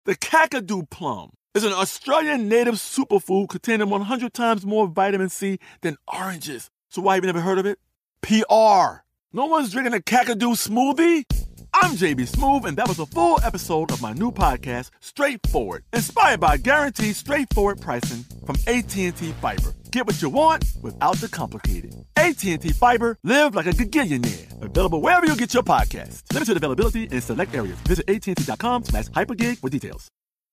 The Kakadu plum is an Australian native superfood containing 100 times more vitamin C than oranges. So why have you never heard of it? PR. No one's drinking a Kakadu smoothie? I'm JB Smoove, and that was a full episode of my new podcast, Straightforward, inspired by guaranteed straightforward pricing from AT&T Fiber. Get what you want without the complicated. AT&T Fiber, live like a gigillionaire. Available wherever you get your podcasts. Limited availability in select areas. Visit AT&T.com/hypergig for details.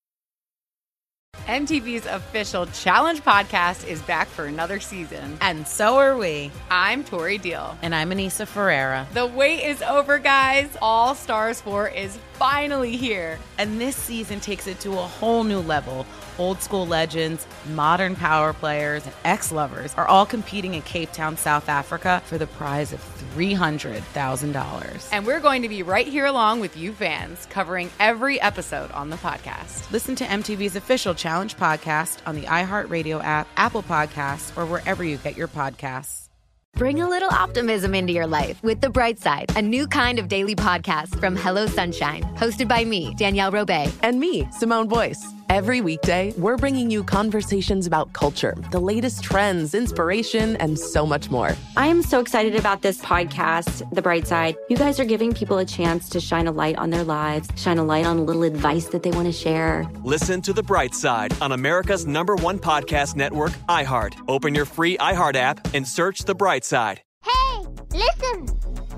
MTV's official Challenge podcast is back for another season. And so are we. I'm Tori Deal. And I'm Anissa Ferreira. The wait is over, guys. All Stars 4 is finally here. And this season takes it to a whole new level. Old school legends, modern power players, and ex-lovers are all competing in Cape Town, South Africa for the prize of $300,000. And we're going to be right here along with you fans, covering every episode on the podcast. Listen to MTV's official Challenge podcast on the iHeartRadio app, Apple Podcasts, or wherever you get your podcasts. Bring a little optimism into your life with The Bright Side, a new kind of daily podcast from Hello Sunshine, hosted by me, Danielle Robay. And me, Simone Boyce. Every weekday, we're bringing you conversations about culture, the latest trends, inspiration, and so much more. I am so excited about this podcast, The Bright Side. You guys are giving people a chance to shine a light on their lives, shine a light on a little advice that they want to share. Listen to The Bright Side on America's #1 podcast network, iHeart. Open your free iHeart app and search The Bright Side. Hey, listen!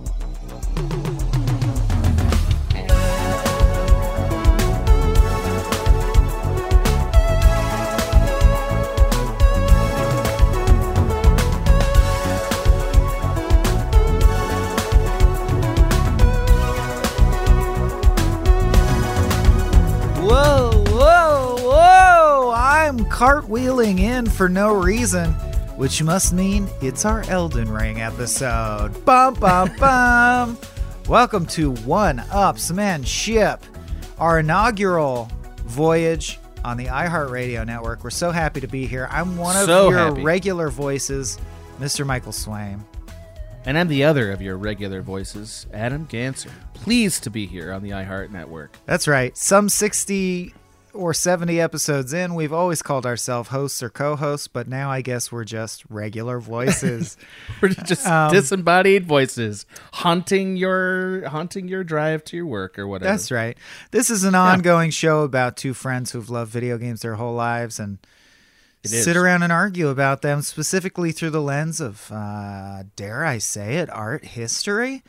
Whoa, whoa, whoa! I'm cartwheeling in for no reason, which must mean it's our Elden Ring episode. Bum, bum, bum! Welcome to One-Upsmanship, our inaugural voyage on the iHeartRadio network. We're so happy to be here. I'm one of your regular voices, Mr. Michael Swaim. And I'm the other of your regular voices, Adam Ganser. Pleased to be here on the iHeart Network. That's right. Some 60 or 70 episodes in, we've always called ourselves hosts or co-hosts, but now I guess we're just regular voices. We're just disembodied voices haunting your drive to your work or whatever. That's right. This is an ongoing show about two friends who've loved video games their whole lives and sit around and argue about them, specifically through the lens of, dare I say it, art history.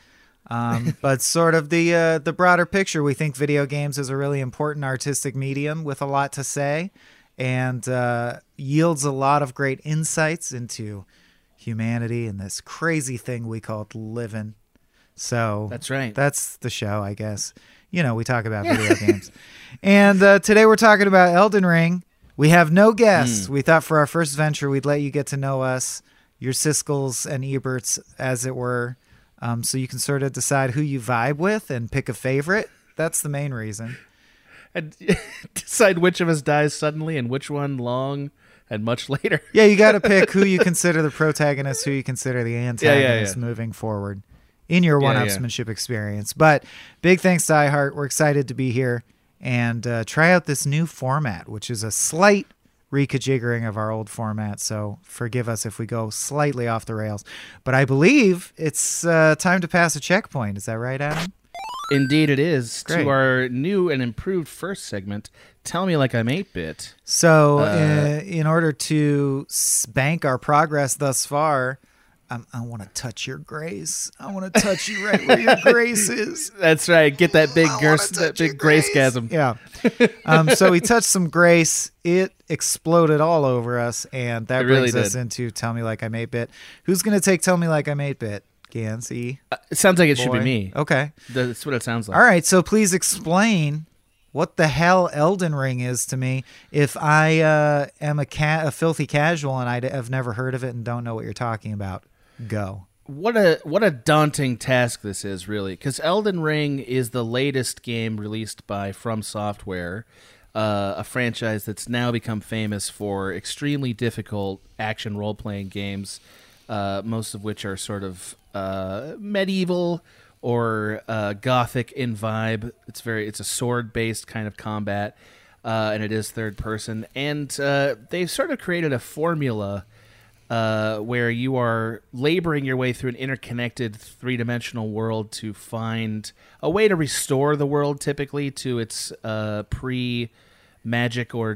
But sort of the broader picture. We think video games is a really important artistic medium with a lot to say and yields a lot of great insights into humanity and this crazy thing we call living. So that's right. That's the show, I guess. You know, we talk about video games. And today we're talking about Elden Ring. We have no guests. We thought for our first venture, we'd let you get to know us, your Siskel's and Eberts, as it were, so you can sort of decide who you vibe with and pick a favorite. That's the main reason. And decide which of us dies suddenly and which one long and much later. Yeah, you got to pick who you consider the protagonist, who you consider the antagonist moving forward in your one-upsmanship experience. But big thanks to iHeart. We're excited to be here and try out this new format, which is a slight rejiggering of our old format, so forgive us if we go slightly off the rails. But I believe it's time to pass a checkpoint. Is that right, Adam? Indeed it is. Great. To our new and improved first segment, Tell Me Like I'm 8-Bit. So in order to bank our progress thus far, I want to touch your grace. I want to touch you right where your grace is. That's right. Get that big grace-gasm. Yeah. So we touched some grace. It exploded all over us, and that brings us into Tell Me Like I'm 8-Bit. Who's going to take Tell Me Like I'm 8-Bit? Gansey? It sounds like it should be me. Okay. That's what it sounds like. All right. So please explain what the hell Elden Ring is to me if I am a filthy casual and I have never heard of it and don't know what you're talking about. Go. What a daunting task this is, really, because Elden Ring is the latest game released by From Software, a franchise that's now become famous for extremely difficult action role-playing games, most of which are sort of medieval or gothic in vibe. It's a sword-based kind of combat, and it is third person. And they've sort of created a formula where you are laboring your way through an interconnected three-dimensional world to find a way to restore the world, typically to its pre-magic or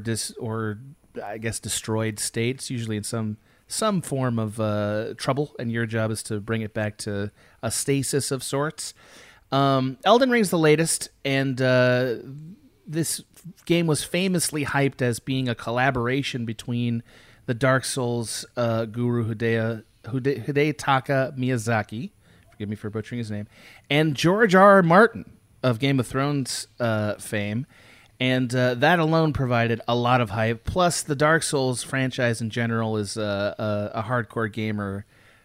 I guess destroyed states, usually in some form of trouble, and your job is to bring it back to a stasis of sorts. Elden Ring's the latest, and this game was famously hyped as being a collaboration between the Dark Souls guru Hidetaka Miyazaki, forgive me for butchering his name, and George R.R. Martin of Game of Thrones fame. And that alone provided a lot of hype. Plus, the Dark Souls franchise in general is a hardcore gamer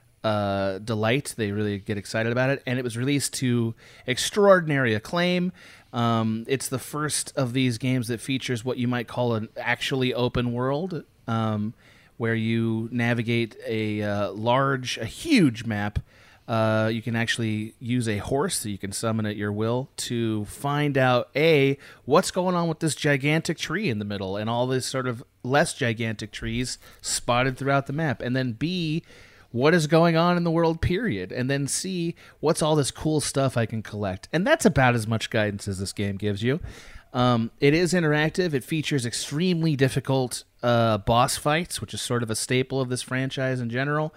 delight. They really get excited about it. And it was released to extraordinary acclaim. It's the first of these games that features what you might call an actually open world, where you navigate a huge map. You can actually use a horse that you can summon at your will to find out, A, what's going on with this gigantic tree in the middle and all these sort of less gigantic trees spotted throughout the map. And then B, what is going on in the world, period. And then C, what's all this cool stuff I can collect. And that's about as much guidance as this game gives you. It is interactive. It features extremely difficult boss fights, which is sort of a staple of this franchise in general.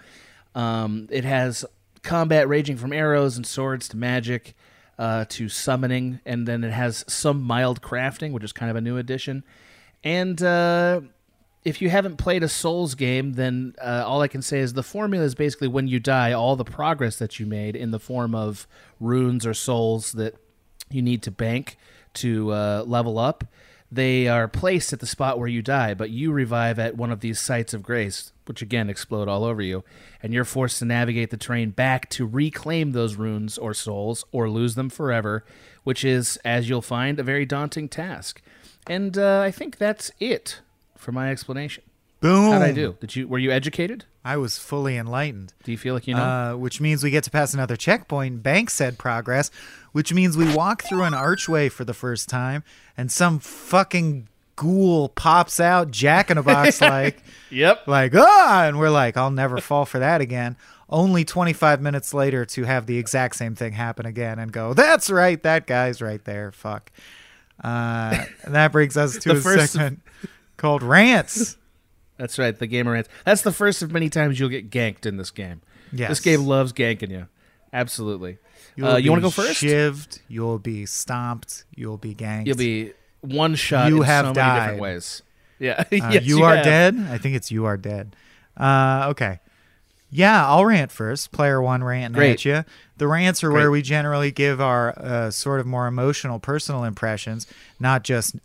It has combat ranging from arrows and swords to magic to summoning, and then it has some mild crafting, which is kind of a new addition. And if you haven't played a Souls game, then all I can say is the formula is basically when you die, all the progress that you made in the form of runes or souls that you need to bank to level up, they are placed at the spot where you die, but you revive at one of these sites of grace, which again explode all over you, and you're forced to navigate the terrain back to reclaim those runes or souls or lose them forever, which is, as you'll find, a very daunting task. And I think that's it for my explanation. Boom. How'd I do? Were you educated? I was fully enlightened. Do you feel like you know? Which means we get to pass another checkpoint. Bank said progress, which means we walk through an archway for the first time, and some fucking ghoul pops out, Jack-in-a-Box like. Yep. Like, and we're like, I'll never fall for that again. Only 25 minutes later to have the exact same thing happen again and go, that's right, that guy's right there. Fuck. And that brings us to a segment called Rants. That's right, the gamer rants. That's the first of many times you'll get ganked in this game. Yes. This game loves ganking you. Absolutely. You want to go first? Shivved, you'll be stomped, you'll be ganked. You'll be one shot you in have so died. many different ways. Yeah. Yes, you are dead? I think it's you are dead. Okay. Yeah, I'll rant first. Player one ranting at you. The rants are where we generally give our sort of more emotional, personal impressions, not just,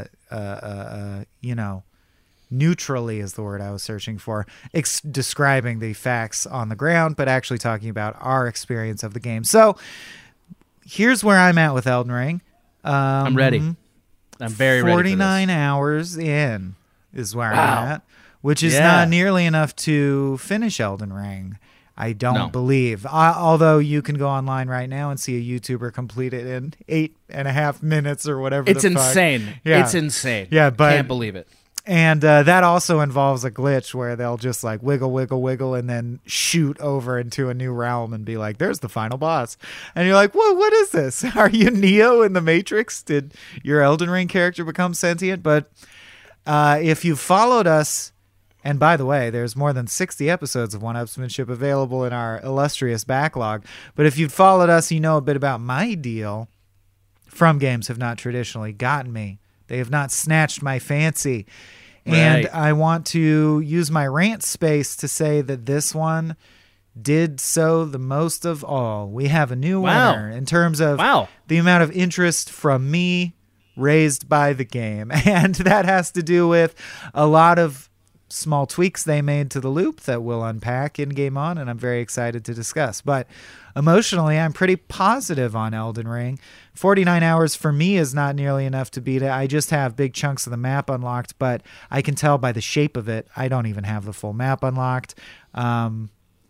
neutrally is the word I was searching for, describing the facts on the ground, but actually talking about our experience of the game. So here's where I'm at with Elden Ring. I'm ready. I'm very ready for 49 hours in is where I'm at, which is not nearly enough to finish Elden Ring. I don't believe. Although you can go online right now and see a YouTuber complete it in 8.5 minutes or whatever. It's insane. Yeah. It's insane. Yeah, but can't believe it. And that also involves a glitch where they'll just like wiggle, and then shoot over into a new realm and be like, there's the final boss. And you're like, whoa, what is this? Are you Neo in the Matrix? Did your Elden Ring character become sentient? But if you've followed us, and by the way, there's more than 60 episodes of One-Upsmanship available in our illustrious backlog. But if you've followed us, you know a bit about my deal. From games have not traditionally gotten me. They have not snatched my fancy. And I want to use my rant space to say that this one did so the most of all. We have a new winner in terms of the amount of interest from me raised by the game. And that has to do with a lot of small tweaks they made to the loop that we'll unpack in Game On, and I'm very excited to discuss. But emotionally, I'm pretty positive on Elden Ring. 49 hours for me is not nearly enough to beat it. I just have big chunks of the map unlocked, but I can tell by the shape of it, I don't even have the full map unlocked.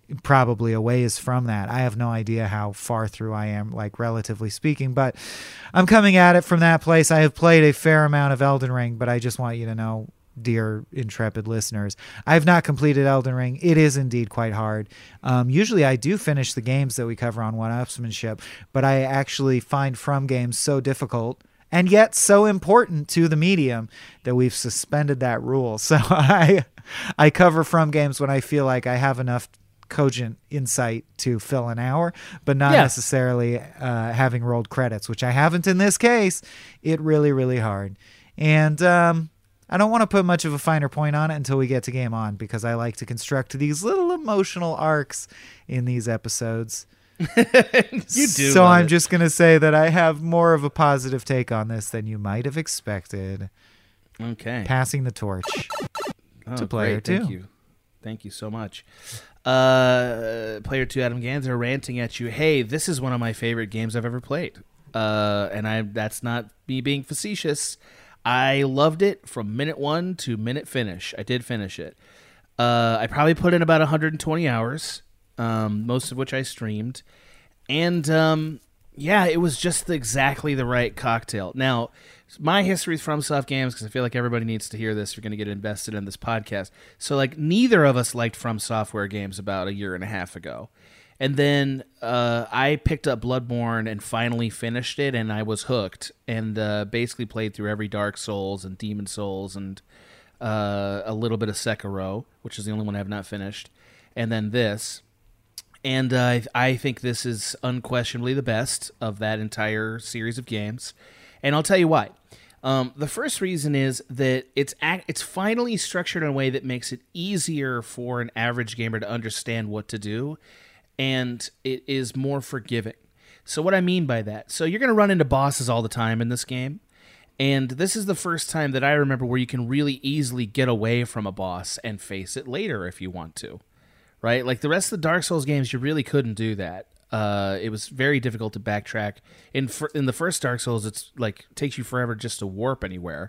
probably a ways from that. I have no idea how far through I am, like relatively speaking, but I'm coming at it from that place. I have played a fair amount of Elden Ring, but I just want you to know, dear intrepid listeners, I have not completed Elden Ring. It is indeed quite hard. Usually I do finish the games that we cover on One-Upsmanship, but I actually find From games so difficult and yet so important to the medium that we've suspended that rule. So I cover From games when I feel like I have enough cogent insight to fill an hour, but not necessarily having rolled credits, which I haven't in this case. It really, really hard. And I don't want to put much of a finer point on it until we get to Game On, because I like to construct these little emotional arcs in these episodes. You do. So I'm just going to say that I have more of a positive take on this than you might have expected. Okay. Passing the torch to player great. 2. Thank you so much. Player 2, Adam Ganzer, ranting at you, hey, this is one of my favorite games I've ever played. And that's not me being facetious. I loved it from minute 1 to minute finish. I did finish it. I probably put in about 120 hours, most of which I streamed. And it was just exactly the right cocktail. Now, my history with FromSoft games, because I feel like everybody needs to hear this if you're going to get invested in this podcast. So, like, neither of us liked From Software games about a year and a half ago. And then I picked up Bloodborne and finally finished it, and I was hooked, and basically played through every Dark Souls and Demon Souls and a little bit of Sekiro, which is the only one I have not finished, and then this. And I think this is unquestionably the best of that entire series of games. And I'll tell you why. The first reason is that it's finally structured in a way that makes it easier for an average gamer to understand what to do, and it is more forgiving. So what I mean by that, so you're going to run into bosses all the time in this game, and this is the first time that I remember where you can really easily get away from a boss and face it later if you want to, right? Like the rest of the Dark Souls games, you really couldn't do that. It was very difficult to backtrack. In the first Dark Souls, it's like takes you forever just to warp anywhere.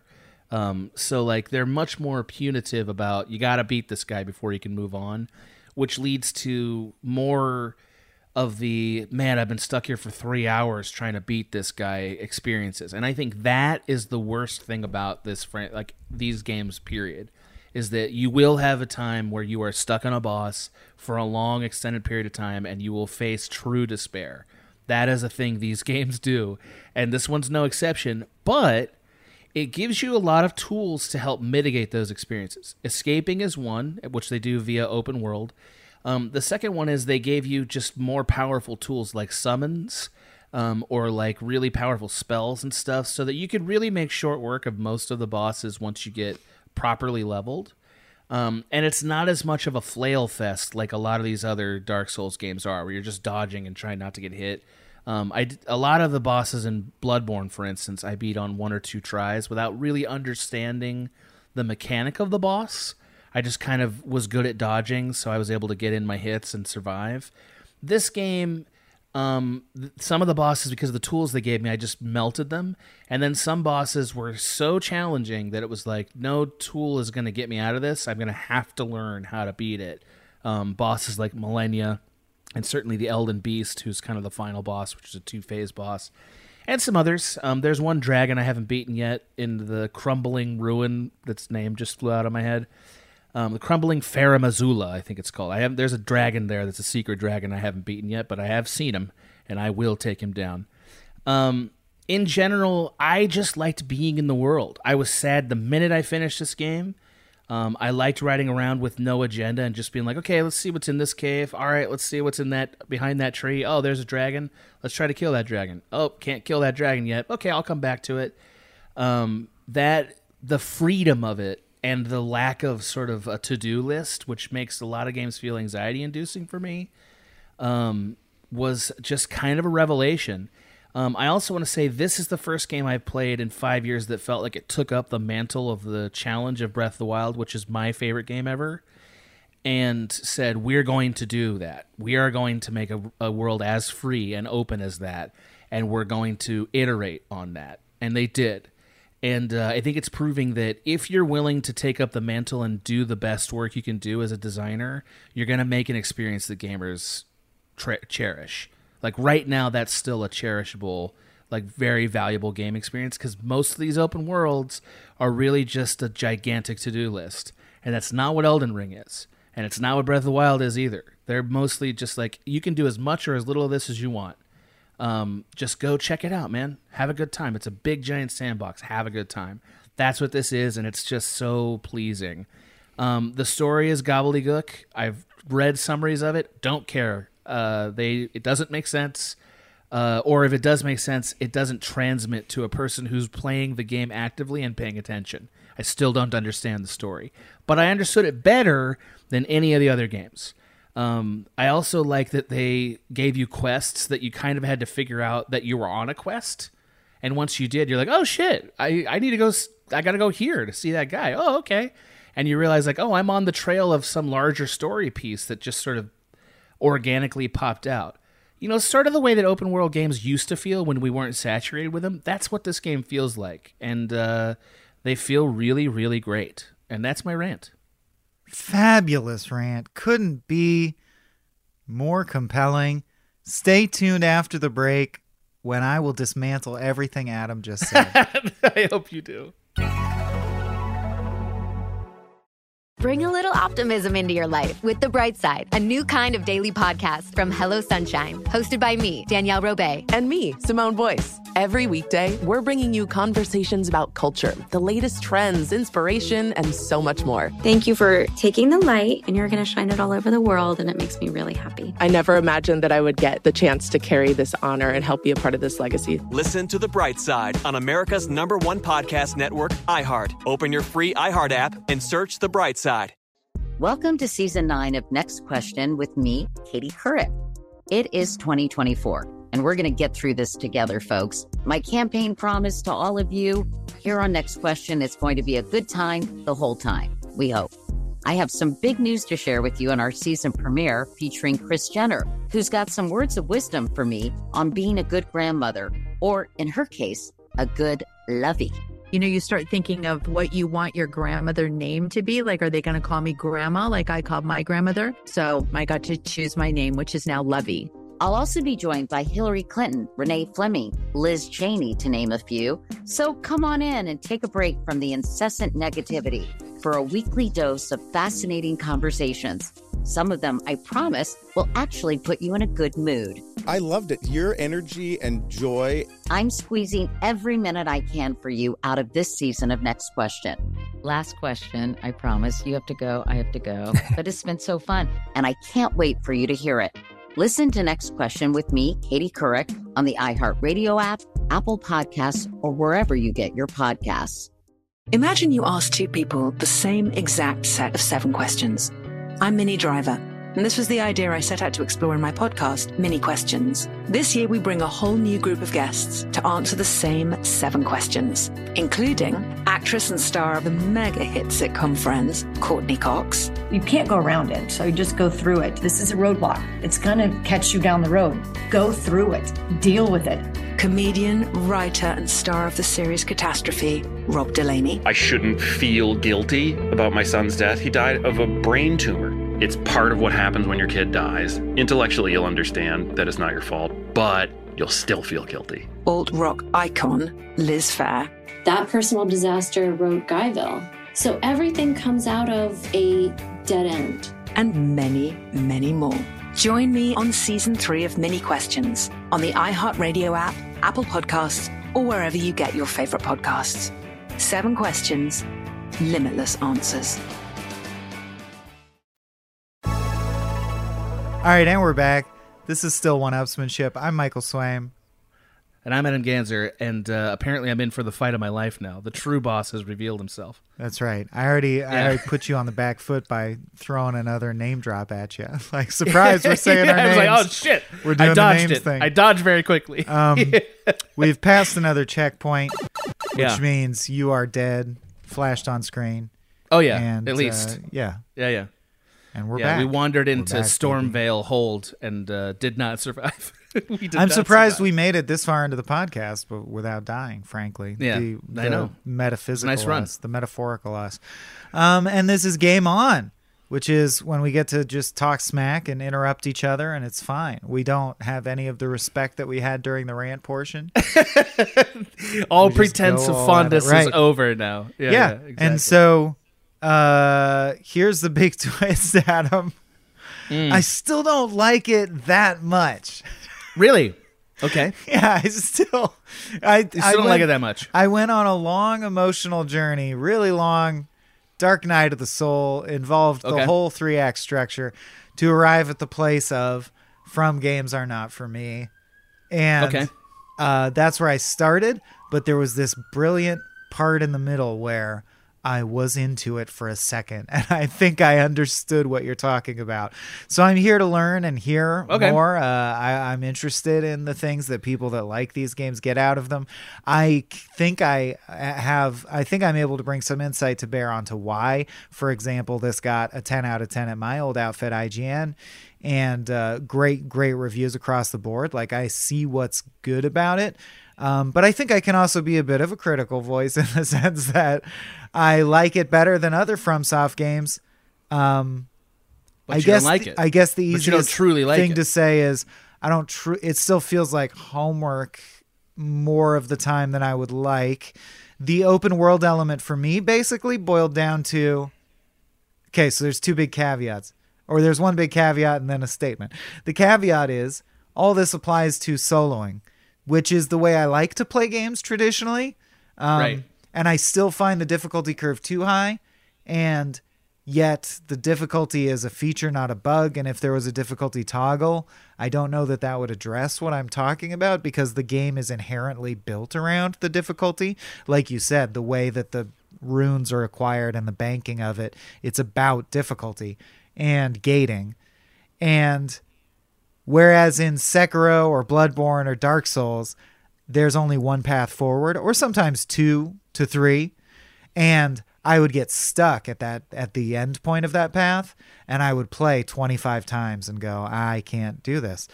So like they're much more punitive about you got to beat this guy before you can move on, which leads to more of the man, I've been stuck here for 3 hours trying to beat this guy experiences. And I think that is the worst thing about this these games, period. Is that you will have a time where you are stuck on a boss for a long, extended period of time, and you will face true despair. That is a thing these games do, and this one's no exception, but it gives you a lot of tools to help mitigate those experiences. Escaping is one, which they do via open world. The second one is they gave you just more powerful tools like summons, or like really powerful spells and stuff, so that you could really make short work of most of the bosses once you get properly leveled. And it's not as much of a flail fest like a lot of these other Dark Souls games are, where you're just dodging and trying not to get hit. A lot of the bosses in Bloodborne, for instance, I beat on 1 or 2 tries without really understanding the mechanic of the boss. I just kind of was good at dodging, so I was able to get in my hits and survive. This game, some of the bosses, because of the tools they gave me, I just melted them. And then some bosses were so challenging that it was like, no tool is going to get me out of this. I'm going to have to learn how to beat it. Bosses like Millennia, and certainly the Elden Beast, who's kind of the final boss, which is a 2-phase boss. And some others. There's one dragon I haven't beaten yet in the Crumbling Ruin. That's name just flew out of my head. The Crumbling Faramazula, I think it's called. There's a dragon there that's a secret dragon I haven't beaten yet, but I have seen him, and I will take him down. In general, I just liked being in the world. I was sad the minute I finished this game. I liked riding around with no agenda and just being like, okay, let's see what's in this cave. All right, let's see what's behind that tree. Oh, there's a dragon. Let's try to kill that dragon. Oh, can't kill that dragon yet. Okay, I'll come back to it. The freedom of it, and the lack of sort of a to-do list, which makes a lot of games feel anxiety-inducing for me, was just kind of a revelation. I also want to say this is the first game I've played in 5 years that felt like it took up the mantle of the challenge of Breath of the Wild, which is my favorite game ever, and said, we're going to do that. We are going to make a world as free and open as that, and we're going to iterate on that. And they did. And I think it's proving that if you're willing to take up the mantle and do the best work you can do as a designer, you're going to make an experience that gamers cherish. Like right now, that's still a cherishable, like very valuable game experience, because most of these open worlds are really just a gigantic to-do list. And that's not what Elden Ring is. And it's not what Breath of the Wild is either. They're mostly just like, you can do as much or as little of this as you want. Just go check it out, man. Have a good time. It's a big giant sandbox. Have a good time. That's what this is, and it's just so pleasing. The story is gobbledygook. I've read summaries of it. Don't care. It doesn't make sense. Or if it does make sense, it doesn't transmit to a person who's playing the game actively and paying attention. I still don't understand the story. But I understood it better than any of the other games. I also like that they gave you quests that you kind of had to figure out that you were on a quest. And once you did, you're like, oh shit, I need to go, I got to go here to see that guy. Oh, okay. And you realize like, oh, I'm on the trail of some larger story piece that just sort of organically popped out. You know, sort of the way that open world games used to feel when we weren't saturated with them. That's what this game feels like. And they feel really, really great. And that's my rant. Fabulous rant. Couldn't be more compelling. Stay tuned after the break when I will dismantle everything Adam just said. I hope you do. Bring a little optimism into your life with The Bright Side, a new kind of daily podcast from Hello Sunshine, hosted by me, Danielle Robay. And me, Simone Boyce. Every weekday, we're bringing you conversations about culture, the latest trends, inspiration, and so much more. Thank you for taking the light, and you're going to shine it all over the world, and it makes me really happy. I never imagined that I would get the chance to carry this honor and help be a part of this legacy. Listen to The Bright Side on America's #1 podcast network, iHeart. Open your free iHeart app and search The Bright Side. Welcome to Season 9 of Next Question with me, Katie Couric. It is 2024, and we're going to get through this together, folks. My campaign promise to all of you here on Next Question, it's going to be a good time the whole time, we hope. I have some big news to share with you on our season premiere featuring Kris Jenner, who's got some words of wisdom for me on being a good grandmother, or in her case, a good lovey. You know, you start thinking of what you want your grandmother name to be. Like, are they going to call me grandma like I called my grandmother? So I got to choose my name, which is now Lovey. I'll also be joined by Hillary Clinton, Renee Fleming, Liz Cheney, to name a few. So come on in and take a break from the incessant negativity for a weekly dose of fascinating conversations. Some of them, I promise, will actually put you in a good mood. I loved it. Your energy and joy. I'm squeezing every minute I can for you out of this season of Next Question. Last question, I promise. You have to go, I have to go. But it's been so fun, and I can't wait for you to hear it. Listen to Next Question with me, Katie Couric, on the iHeartRadio app, Apple Podcasts, or wherever you get your podcasts. Imagine you ask two people the same exact set of 7 questions. I'm Minnie Driver, and this was the idea I set out to explore in my podcast, Mini Questions. This year, we bring a whole new group of guests to answer the same 7 questions, including actress and star of the mega-hit sitcom Friends, Courtney Cox. You can't go around it, so you just go through it. This is a roadblock. It's going to catch you down the road. Go through it. Deal with it. Comedian, writer, and star of the series Catastrophe, Rob Delaney. I shouldn't feel guilty about my son's death. He died of a brain tumor. It's part of what happens when your kid dies. Intellectually, you'll understand that it's not your fault, but you'll still feel guilty. Alt-rock icon, Liz Phair. That personal disaster wrote Guyville. So everything comes out of a dead end. And many, many more. Join me on Season 3 of Mini Questions on the iHeartRadio app, Apple Podcasts, or wherever you get your favorite podcasts. 7 questions, limitless answers. All right, and we're back. This is still One-Upsmanship. I'm Michael Swaim. And I'm Adam Ganzer, and apparently I'm in for the fight of my life now. The true boss has revealed himself. That's right. I already put you on the back foot by throwing another name drop at you. Like, surprise, we're saying our names. I was like, oh, shit. We're doing I dodged the names it. thing. I dodged very quickly. We've passed another checkpoint, which means you are dead, flashed on screen. Oh, yeah, and, at least. Yeah. Yeah. And we're back. We wandered into Stormvale Hold and did not survive. I'm surprised we made it this far into the podcast, but without dying, frankly. Yeah, I know. Metaphysical nice run. us, the metaphorical us. And this is Game On, which is when we get to just talk smack and interrupt each other, and it's fine. We don't have any of the respect that we had during the rant portion. All pretense of fondness is over now. Yeah, exactly. And so here's the big twist, Adam. I still don't like it that much. Really? Okay. Yeah, I still don't like it that much. I went on a long emotional journey, really long, dark night of the soul, involved the whole 3-act structure to arrive at the place of From Games Are Not For Me. And that's where I started, but there was this brilliant part in the middle where I was into it for a second, and I think I understood what you're talking about. So I'm here to learn and hear more. I'm interested in the things that people that like these games get out of them. I think I'm able to bring some insight to bear onto why, for example, this got a 10 out of 10 at my old outfit, IGN, and great reviews across the board. Like, I see what's good about it. But I think I can also be a bit of a critical voice in the sense that I like it better than other FromSoft games. But I guess don't like it. I guess the easiest you don't truly like thing it. to say is I don't. It still feels like homework more of the time than I would like. The open world element for me basically boiled down to, okay, so there's two big caveats, or there's one big caveat and then a statement. The caveat is all this applies to soloing, which is the way I like to play games traditionally. Right. And I still find the difficulty curve too high, and yet the difficulty is a feature, not a bug. And if there was a difficulty toggle, I don't know that that would address what I'm talking about, because the game is inherently built around the difficulty. Like you said, the way that the runes are acquired and the banking of it, it's about difficulty and gating. And whereas in Sekiro or Bloodborne or Dark Souls, there's only one path forward, or sometimes 2 to 3, and I would get stuck at the end point of that path, and I would play 25 times and go, I can't do this.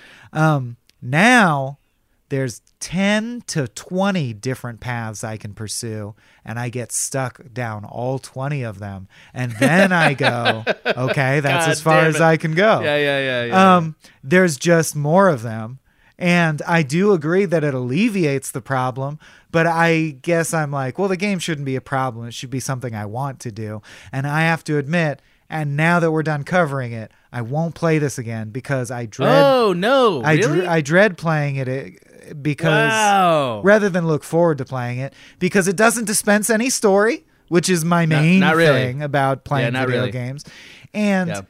Now there's 10 to 20 different paths I can pursue, and I get stuck down all 20 of them. And then I go, okay, that's as far as I can go. Yeah. There's just more of them. And I do agree that it alleviates the problem, but I guess I'm like, well, the game shouldn't be a problem. It should be something I want to do. And I have to admit, and now that we're done covering it, I won't play this again because I dread. Oh, no. Really? I dread playing it because rather than look forward to playing it, because it doesn't dispense any story, which is my main thing about playing video games. And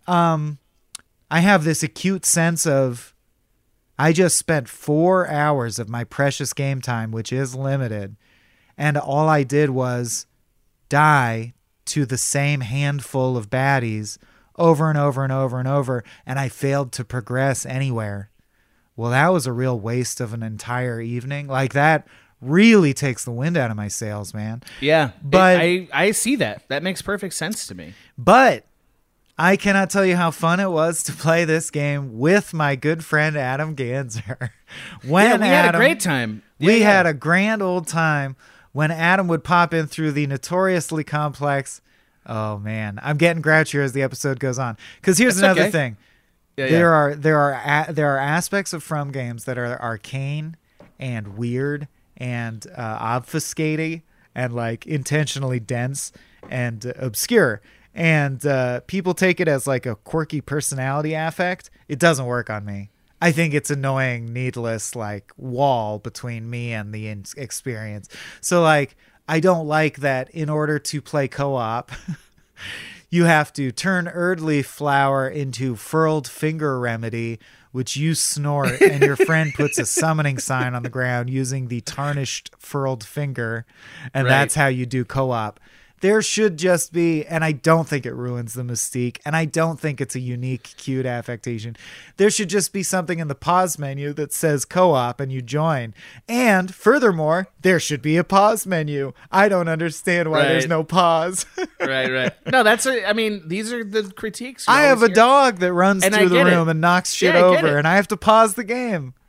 I have this acute sense of, I just spent 4 hours of my precious game time, which is limited, and all I did was die to the same handful of baddies over and over and over and over, and I failed to progress anywhere. Well, that was a real waste of an entire evening. Like, that really takes the wind out of my sails, man. Yeah, but I see that. That makes perfect sense to me. But I cannot tell you how fun it was to play this game with my good friend Adam Ganzer. We had a great time. We had a grand old time when Adam would pop in through the notoriously complex. Oh man, I'm getting grouchier as the episode goes on. Because here's another thing. There are aspects of From games that are arcane and weird and obfuscating and like intentionally dense and obscure. And people take it as like a quirky personality affect. It doesn't work on me. I think it's annoying, needless, like wall between me and the experience. So like, I don't like that in order to play co-op, you have to turn Erdleaf Flower into Furled Finger Remedy, which you snort, and your friend puts a summoning sign on the ground using the tarnished furled finger, and that's how you do co-op. There should just be, and I don't think it ruins the mystique, and I don't think it's a unique, cute affectation. There should just be something in the pause menu that says co-op and you join. And furthermore, there should be a pause menu. I don't understand why there's no pause. Right. No, these are the critiques. I have a dog that runs through the room and knocks shit over, and I have to pause the game.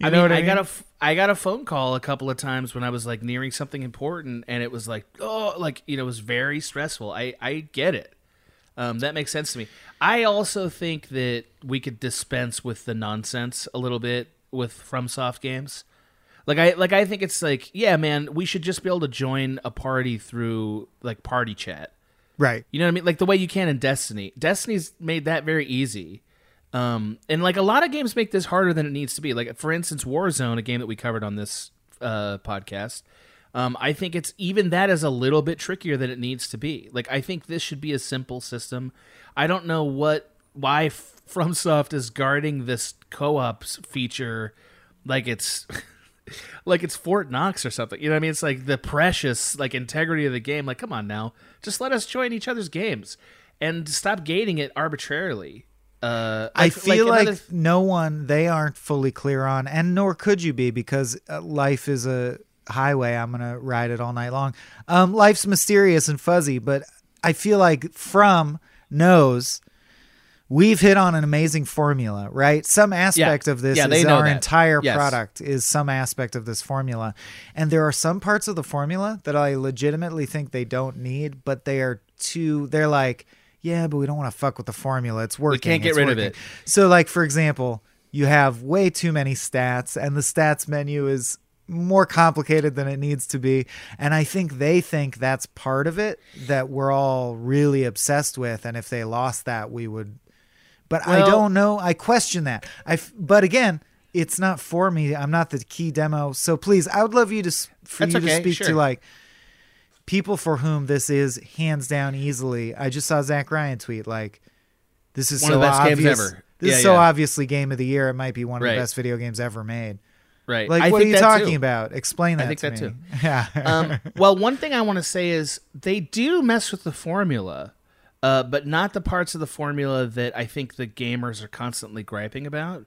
I got a phone call a couple of times when I was like nearing something important, and it was like, it was very stressful. I get it. That makes sense to me. I also think that we could dispense with the nonsense a little bit with FromSoft games. I think it's like, yeah, man, we should just be able to join a party through like party chat. Right. You know what I mean? Like the way you can in Destiny. Destiny's made that very easy. And like a lot of games make this harder than it needs to be. Like, for instance, Warzone, a game that we covered on this podcast, I think it's even that is a little bit trickier than it needs to be. Like, I think this should be a simple system. I don't know why FromSoft is guarding this co-op feature like it's like it's Fort Knox or something. You know what I mean? It's like the precious like integrity of the game. Like, come on now, just let us join each other's games and stop gating it arbitrarily. I feel like they aren't fully clear on, and nor could you be, because life is a highway. I'm going to ride it all night long. Life's mysterious and fuzzy, but I feel like From knows we've hit on an amazing formula, right? Some aspect of this is our entire product is some aspect of this formula. And there are some parts of the formula that I legitimately think they don't need, but they're like, yeah, but we don't want to fuck with the formula. It's working. We can't get rid of it. So, like, for example, you have way too many stats, and the stats menu is more complicated than it needs to be. And I think they think that's part of it that we're all really obsessed with. And if they lost that, we would. But I don't know. I question that. But again, it's not for me. I'm not the key demo. So please, I would love you to speak to like people for whom this is hands down easily. I just saw Zach Ryan tweet like, "This is one of the best games ever. This is so obviously game of the year. It might be one of the best video games ever made." Right. Like, what are you talking about? Explain that to me. Too. Yeah. Well, one thing I want to say is they do mess with the formula, but not the parts of the formula that I think the gamers are constantly griping about.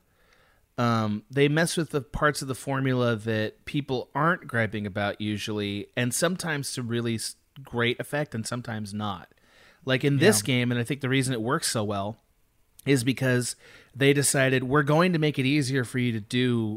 They mess with the parts of the formula that people aren't griping about usually, and sometimes to really great effect and sometimes not. Like in this game, and I think the reason it works so well is because they decided we're going to make it easier for you to do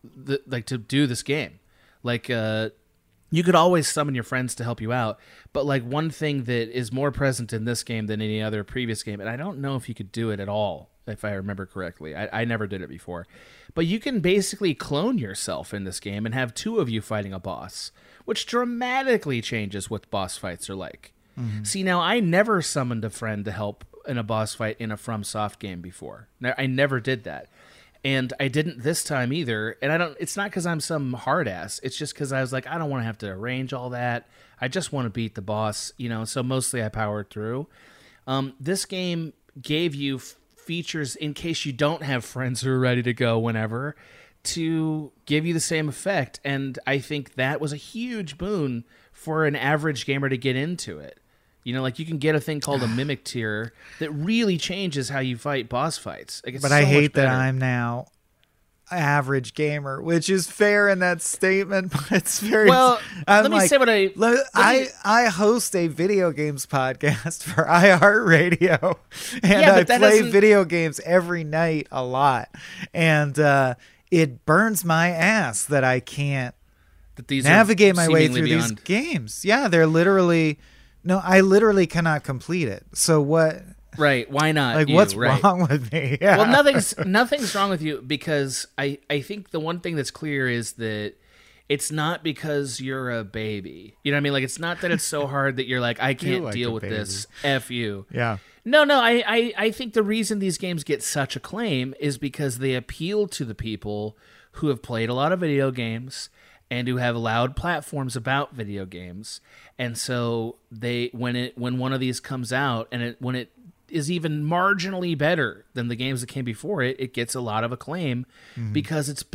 this game. Like you could always summon your friends to help you out, but like one thing that is more present in this game than any other previous game, and I don't know if you could do it at all, if I remember correctly. I never did it before. But you can basically clone yourself in this game and have two of you fighting a boss, which dramatically changes what boss fights are like. Mm-hmm. See, now I never summoned a friend to help in a boss fight in a FromSoft game before. I never did that. And I didn't this time either. And it's not because I'm some hard ass. It's just because I was like, I don't want to have to arrange all that. I just want to beat the boss, so mostly I powered through. This game gave you features in case you don't have friends who are ready to go whenever to give you the same effect. And I think that was a huge boon for an average gamer to get into it. Like you can get a thing called a mimic tier that really changes how you fight boss fights. Like, but I hate that I'm now average gamer, which is fair in that statement, but it's very well. Let me say what I host a video games podcast for iHeartRadio, and I play video games every night a lot, and it burns my ass that I can't navigate my way through these games. Yeah, they're literally. No, I literally cannot complete it. So what? Right? Why not? Like, what's wrong with me? Yeah. Well, nothing's wrong with you, because I think the one thing that's clear is that it's not because you're a baby. You know what I mean? Like, it's not that it's so hard that you're like, I can't deal with this. F you. Yeah. No. I think the reason these games get such acclaim is because they appeal to the people who have played a lot of video games and who have loud platforms about video games. And so when one of these comes out and when it is even marginally better than the games that came before it, it gets a lot of acclaim because it's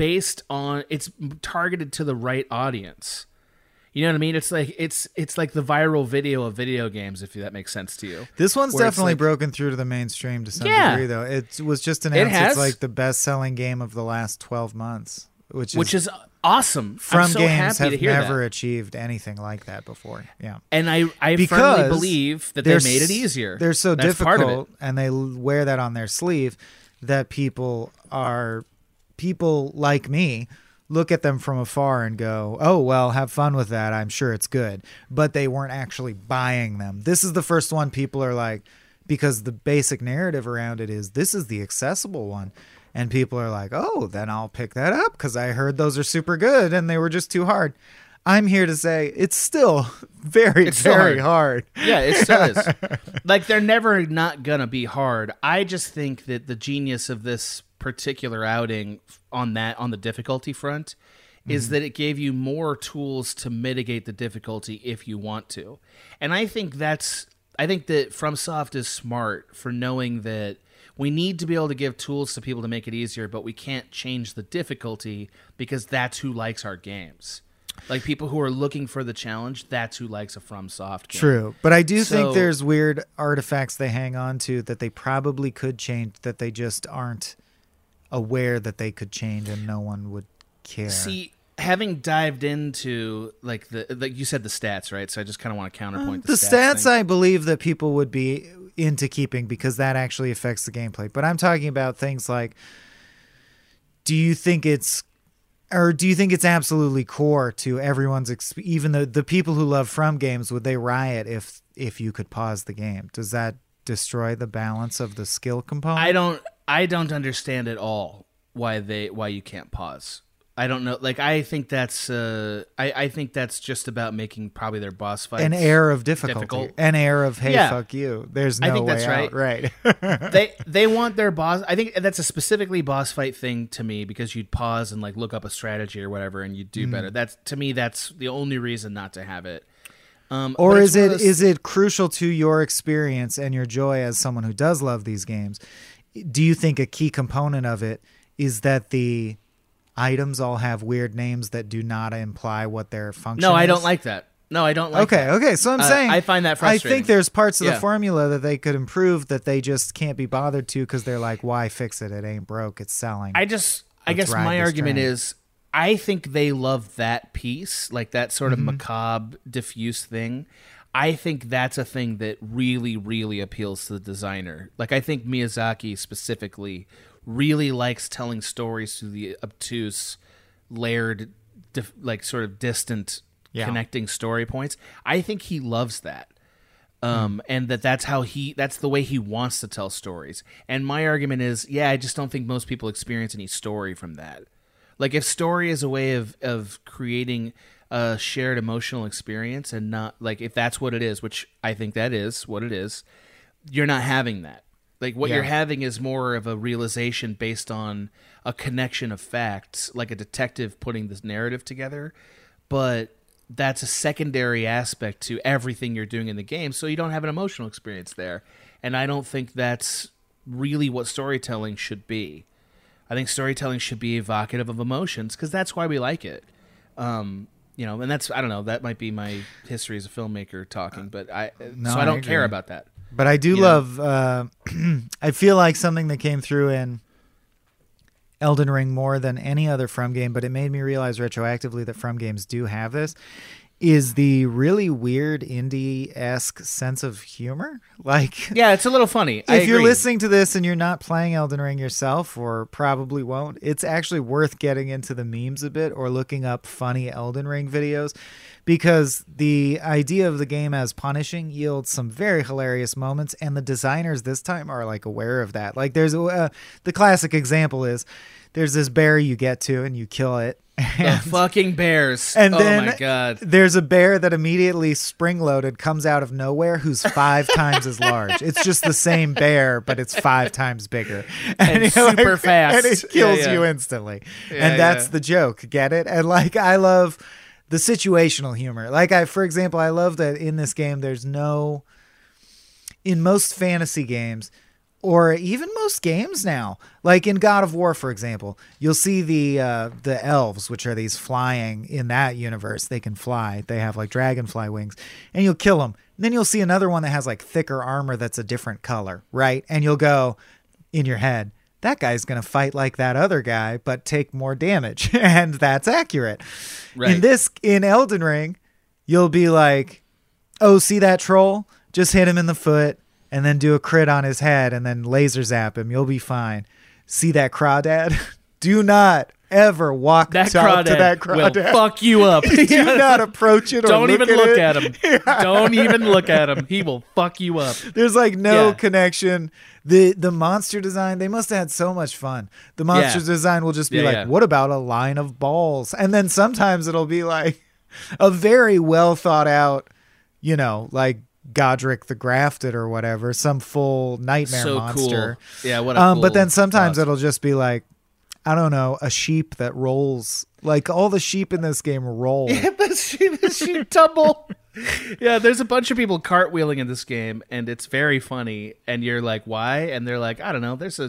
targeted to the right audience. You know what I mean? It's like the viral video of video games, if that makes sense to you. This one's definitely broken through to the mainstream to some degree, though. It was just announced it's like the best-selling game of the last 12 months, which is awesome. From so games have never that. achieved anything like that before. Yeah, and I firmly believe that they made it easier. They're so difficult, and they wear that on their sleeve that people people like me look at them from afar and go, oh, well, have fun with that. I'm sure it's good. But they weren't actually buying them. This is the first one people are like, because the basic narrative around it is this is the accessible one. And people are like, oh, then I'll pick that up because I heard those are super good and they were just too hard. I'm here to say it's still very hard. Yeah, it still is. Like, they're never not going to be hard. I just think that the genius of this particular outing on the difficulty front is that it gave you more tools to mitigate the difficulty if you want to. And I think that FromSoft is smart for knowing that we need to be able to give tools to people to make it easier, but we can't change the difficulty because that's who likes our games. Like, people who are looking for the challenge, that's who likes a FromSoft game. True. But I do think there's weird artifacts they hang on to that they probably could change, that they just aren't aware that they could change and no one would care. See, having dived into, like you said, the stats, right? So I just kind of want to counterpoint the stats I believe that people would be into keeping because that actually affects the gameplay. But I'm talking about things like, do you think it's absolutely core to everyone's even the people who love From games, would they riot if you could pause the game? Does that destroy the balance of the skill component? I don't understand at all why you can't pause. I don't know. Like, I think that's I think that's just about making probably their boss fights an air of difficult. An air of, hey, fuck you. There's no way that's out. Right. They want their boss. I think that's a specifically boss fight thing to me, because you'd pause and like look up a strategy or whatever and you'd do better. That's, to me, that's the only reason not to have it. Or is it crucial to your experience and your joy as someone who does love these games? Do you think a key component of it is that the items all have weird names that do not imply what their function is? No, I don't like that. No, I don't like that. Okay. So I'm saying I find that frustrating. I think there's parts of the formula that they could improve that they just can't be bothered to because they're like, why fix it? It ain't broke. It's selling. I guess my argument is, I think they love that piece, like that sort of macabre, diffuse thing. I think that's a thing that really, really appeals to the designer. Like, I think Miyazaki specifically really likes telling stories through the obtuse, layered, like sort of distant, connecting story points. I think he loves that. And that's the way he wants to tell stories. And my argument is, I just don't think most people experience any story from that. Like, if story is a way of creating a shared emotional experience, and not, like, if that's what it is, which I think that is what it is, you're not having that. Like, what you're having is more of a realization based on a connection of facts, like a detective putting this narrative together. But that's a secondary aspect to everything you're doing in the game, so you don't have an emotional experience there. And I don't think that's really what storytelling should be. I think storytelling should be evocative of emotions, because that's why we like it. And that's, I don't know, that might be my history as a filmmaker talking, but I don't care about that. But I do love, I feel like something that came through in Elden Ring more than any other From game, but it made me realize retroactively that From games do have this, is the really weird indie-esque sense of humor. Like, it's a little funny. If you're listening to this and you're not playing Elden Ring yourself, or probably won't, it's actually worth getting into the memes a bit or looking up funny Elden Ring videos, because the idea of the game as punishing yields some very hilarious moments, and the designers this time are like aware of that. Like, there's the classic example is there's this bear you get to and you kill it. The fucking bears. And then my God. There's a bear that immediately spring-loaded comes out of nowhere who's 5 times as large. It's just the same bear, but it's 5 times bigger. And super fast. And it kills you instantly. And that's the joke. Get it? And like, I love the situational humor. Like, for example, I love that in this game there's no... In most fantasy games, or even most games now, like in God of War, for example, you'll see the elves, which are these flying in that universe. They can fly. They have like dragonfly wings, and you'll kill them. And then you'll see another one that has like thicker armor that's a different color, right? And you'll go in your head, that guy's going to fight like that other guy, but take more damage. And that's accurate. Right. In Elden Ring, you'll be like, oh, see that troll? Just hit him in the foot. And then do a crit on his head and then laser zap him. You'll be fine. See that crawdad? Do not ever walk That to that crawdad. will fuck you up. Do not approach it or Don't look even at look it. at him. Don't even look at him. He will fuck you up. There's like no Yeah. connection. The monster design, they must have had so much fun. The monster design will just be what about a line of balls? And then sometimes it'll be like a very well thought out, like Godric the Grafted or whatever, some full nightmare So monster. cool. Yeah, what a cool but then sometimes boss. it'll just be like, I don't know, a sheep that rolls. Like all the sheep in this game roll. the sheep tumble. Yeah, there's a bunch of people cartwheeling in this game, and it's very funny. And you're like, why? And they're like, I don't know. There's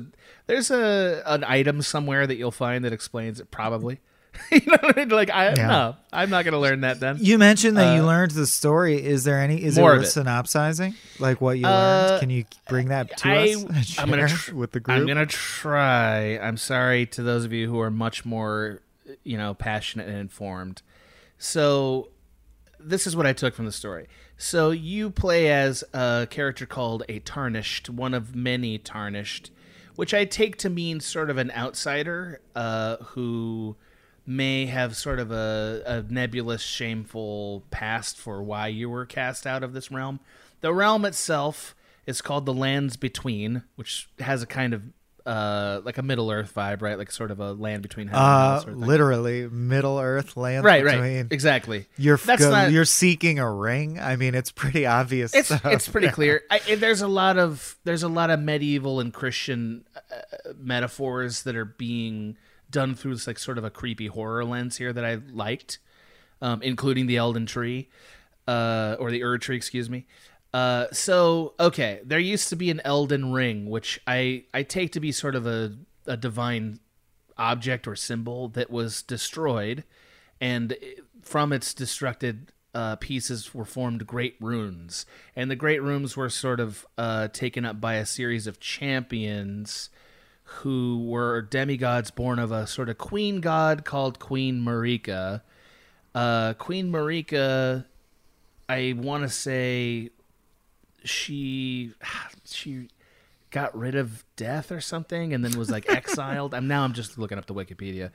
an item somewhere that you'll find that explains it. Probably. You know what I mean? Like, no, I'm not gonna learn that then. You mentioned that you learned the story. Is there more worth synopsizing? Like what you learned? Can you bring that to us? And I'm gonna share with the group. I'm gonna try. I'm sorry to those of you who are much more, passionate and informed. So, this is what I took from the story. So you play as a character called a Tarnished, one of many Tarnished, which I take to mean sort of an outsider who may have sort of a nebulous, shameful past for why you were cast out of this realm. The realm itself is called the Lands Between, which has a kind of like a Middle Earth vibe, right? Like sort of a land between heaven and hell sort of thing. Literally Middle Earth, Lands right, Between. Right, exactly. You're seeking a ring. I mean, it's pretty obvious. It's pretty clear. There's a lot of medieval and Christian metaphors that are being done through this like sort of a creepy horror lens here that I liked, including the Elden Tree, or the Erd Tree, excuse me. Okay, there used to be an Elden Ring, which I take to be sort of a divine object or symbol that was destroyed, and from its destructed pieces were formed great runes, and the great runes were sort of taken up by a series of champions who were demigods born of a sort of queen god called Queen Marika. Queen Marika, I want to say she got rid of death or something and then was like exiled. I'm just looking up the Wikipedia.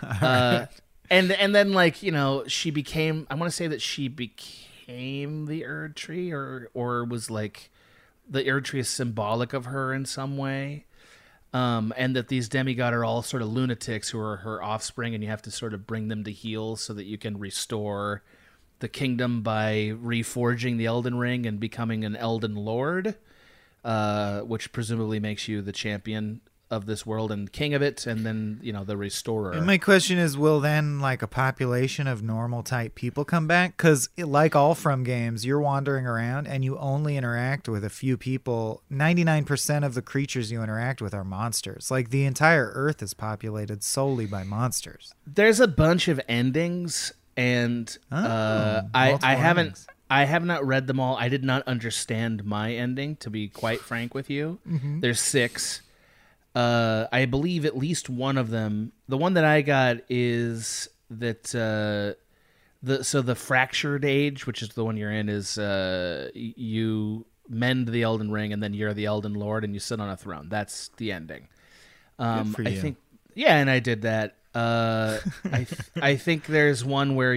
And then like, she became, I want to say that she became the Erd Tree or was like the Erd Tree is symbolic of her in some way. And that these demigod are all sort of lunatics who are her offspring, and you have to sort of bring them to heel so that you can restore the kingdom by reforging the Elden Ring and becoming an Elden Lord, which presumably makes you the champion of this world and king of it, and then the restorer. And my question is, will then like a population of normal type people come back? Because like all From games, you're wandering around and you only interact with a few people. 99% of the creatures you interact with are monsters. Like the entire Earth is populated solely by monsters. There's a bunch of endings, and I have not read them all. I did not understand my ending, to be quite frank with you. Mm-hmm. There's 6. I believe at least one of them, the one that I got is that the Fractured Age, which is the one you're in, is you mend the Elden Ring and then you're the Elden Lord and you sit on a throne. That's the ending. Good for you. I think, yeah, and I did that. I think there's one where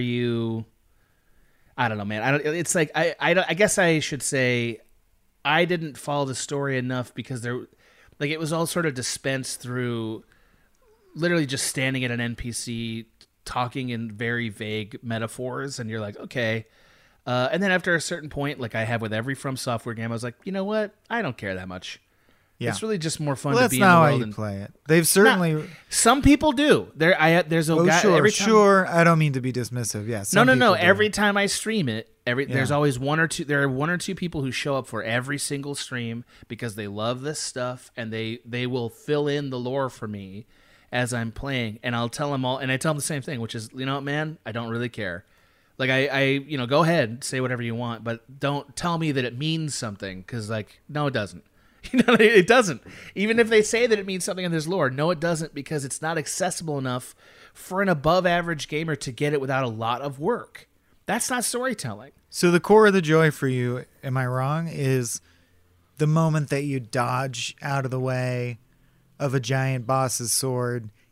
I don't know, man. It's like I guess I should say I didn't follow the story enough because it was all sort of dispensed through literally just standing at an NPC talking in very vague metaphors, and you're like, okay. And then after a certain point, like I have with every From Software game, I was like, you know what? I don't care that much. Yeah. It's really just more fun to be in the world. That's not how you play it. They've certainly... some people do. There's a guy... Sure. I don't mean to be dismissive. Yeah. No. Every time I stream it, there's always one or two... There are one or two people who show up for every single stream because they love this stuff, and they will fill in the lore for me as I'm playing, and I'll tell them all... And I tell them the same thing, which is, you know what, man? I don't really care. Like, I go ahead, say whatever you want, but don't tell me that it means something, because, like, no, it doesn't. It doesn't. Even if they say that it means something in this lore, no, it doesn't, because it's not accessible enough for an above-average gamer to get it without a lot of work. That's not storytelling. So the core of the joy for you, am I wrong, is the moment that you dodge out of the way of a giant boss's sword,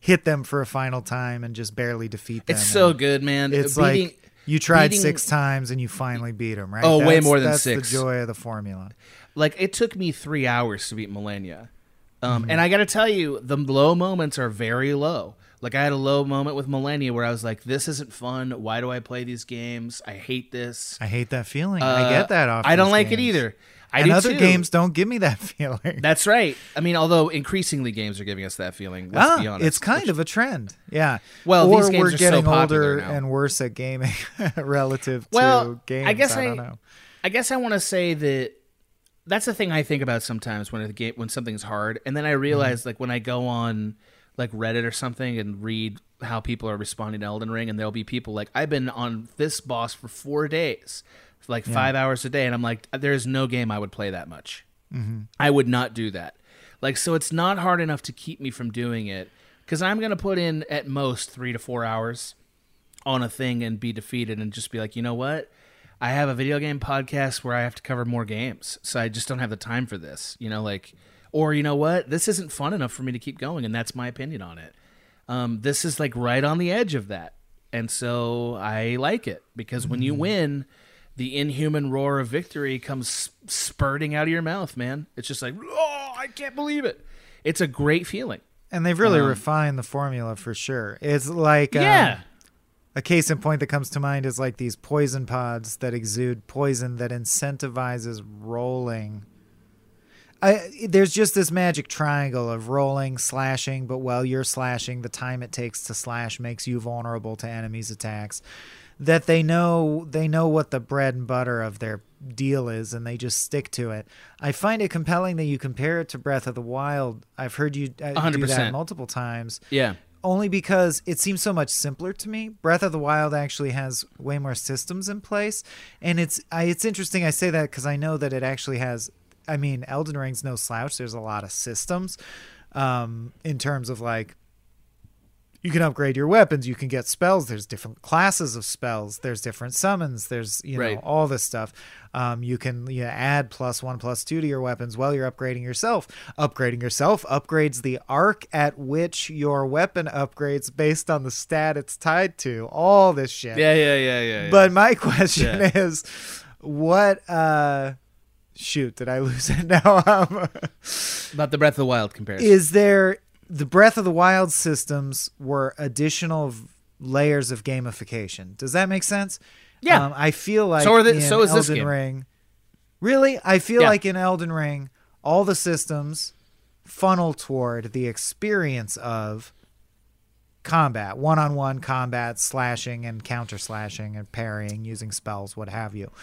hit them for a final time and just barely defeat them. It's so good, man. It's like you tried 6 times and you finally beat them, right? Oh, way more than 6. That's the joy of the formula. Like, it took me 3 hours to beat Malenia. And I got to tell you, the low moments are very low. Like, I had a low moment with Malenia where I was like, this isn't fun. Why do I play these games? I hate this. I hate that feeling. I get that off I don't these like games. it either. And other games don't give me that feeling. That's right. I mean, although increasingly games are giving us that feeling. Let's be honest. It's kind of a trend. Yeah. Well, or these games we're are getting so older now. and worse at gaming relative to games. I don't know. I guess I want to say that that's the thing I think about sometimes when something's hard, and then I realize like when I go on like Reddit or something and read how people are responding to Elden Ring, and there'll be people like, I've been on this boss for 4 days, like 5 hours a day, and I'm like, there's no game I would play that much. I would not do that. Like, so it's not hard enough to keep me from doing it, because I'm going to put in at most 3 to 4 hours on a thing and be defeated and just be like, you know what? I have a video game podcast where I have to cover more games, so I just don't have the time for this, you know, like, or you know what? This isn't fun enough for me to keep going, and that's my opinion on it. This is like right on the edge of that, and so I like it, because when you win, the inhuman roar of victory comes spurting out of your mouth, man. It's just like, oh, I can't believe it. It's a great feeling. And they've really refined the formula for sure. It's like a case in point that comes to mind is like these poison pods that exude poison that incentivizes rolling. There's just this magic triangle of rolling, slashing, but while you're slashing, the time it takes to slash makes you vulnerable to enemies' attacks. That they know what the bread and butter of their deal is, and they just stick to it. I find it compelling that you compare it to Breath of the Wild. I've heard you do 100%. that multiple times. Yeah. Only because it seems so much simpler to me. Breath of the Wild actually has way more systems in place, and it's interesting I say that because I know that it actually has. I mean, Elden Ring's no slouch. There's a lot of systems in terms of like, you can upgrade your weapons, you can get spells, there's different classes of spells, there's different summons, there's know all this stuff. You can add +1 +2 to your weapons while you're upgrading yourself. Upgrading yourself upgrades the arc at which your weapon upgrades based on the stat it's tied to. All this shit. Yeah. But my question is, what shoot, did I lose it now? About the Breath of the Wild comparison. Is there the Breath of the Wild systems were additional layers of gamification? Does that make sense? Yeah. I feel like so in is Elden this game. Ring. Really? I feel like in Elden Ring, all the systems funnel toward the experience of combat, one-on-one combat, slashing and counter-slashing and parrying, using spells, what have you.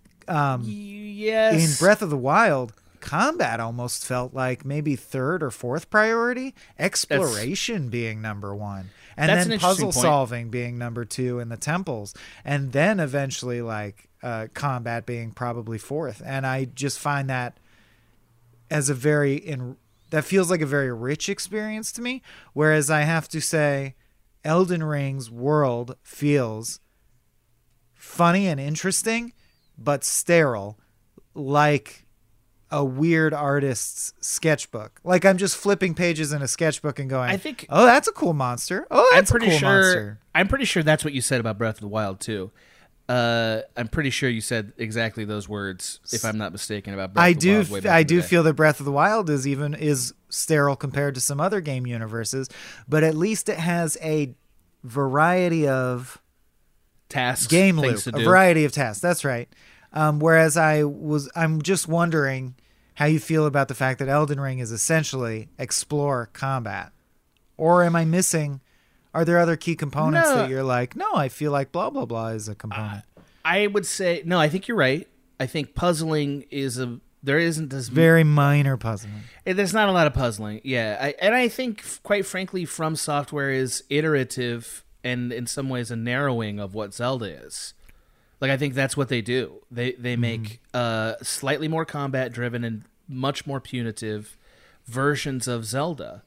Yes. In Breath of the Wild, combat almost felt like maybe 3rd or 4th priority, exploration being number 1, and then puzzle solving being number 2 in the temples, and then eventually like combat being probably 4th. And I just find that as that feels like a very rich experience to me, whereas I have to say Elden Ring's world feels funny and interesting but sterile, like a weird artist's sketchbook. Like I'm just flipping pages in a sketchbook and going, oh, that's a cool monster. Oh, that's a cool monster. I'm pretty sure that's what you said about Breath of the Wild too. I'm pretty sure you said exactly those words, if I'm not mistaken, about Breath of the Wild. Way back I do feel that Breath of the Wild is sterile compared to some other game universes, but at least it has a variety of tasks, game loop, a variety of tasks. That's right. Whereas I'm just wondering how you feel about the fact that Elden Ring is essentially explore combat, or am I missing? Are there other key components that you're like, no, I feel like blah blah blah is a component? I would say no. I think you're right. I think puzzling there isn't as very minor puzzling. There's not a lot of puzzling. Yeah, I think quite frankly, From Software is iterative and in some ways a narrowing of what Zelda is. Like, I think that's what they do. They make slightly more combat driven and much more punitive versions of Zelda.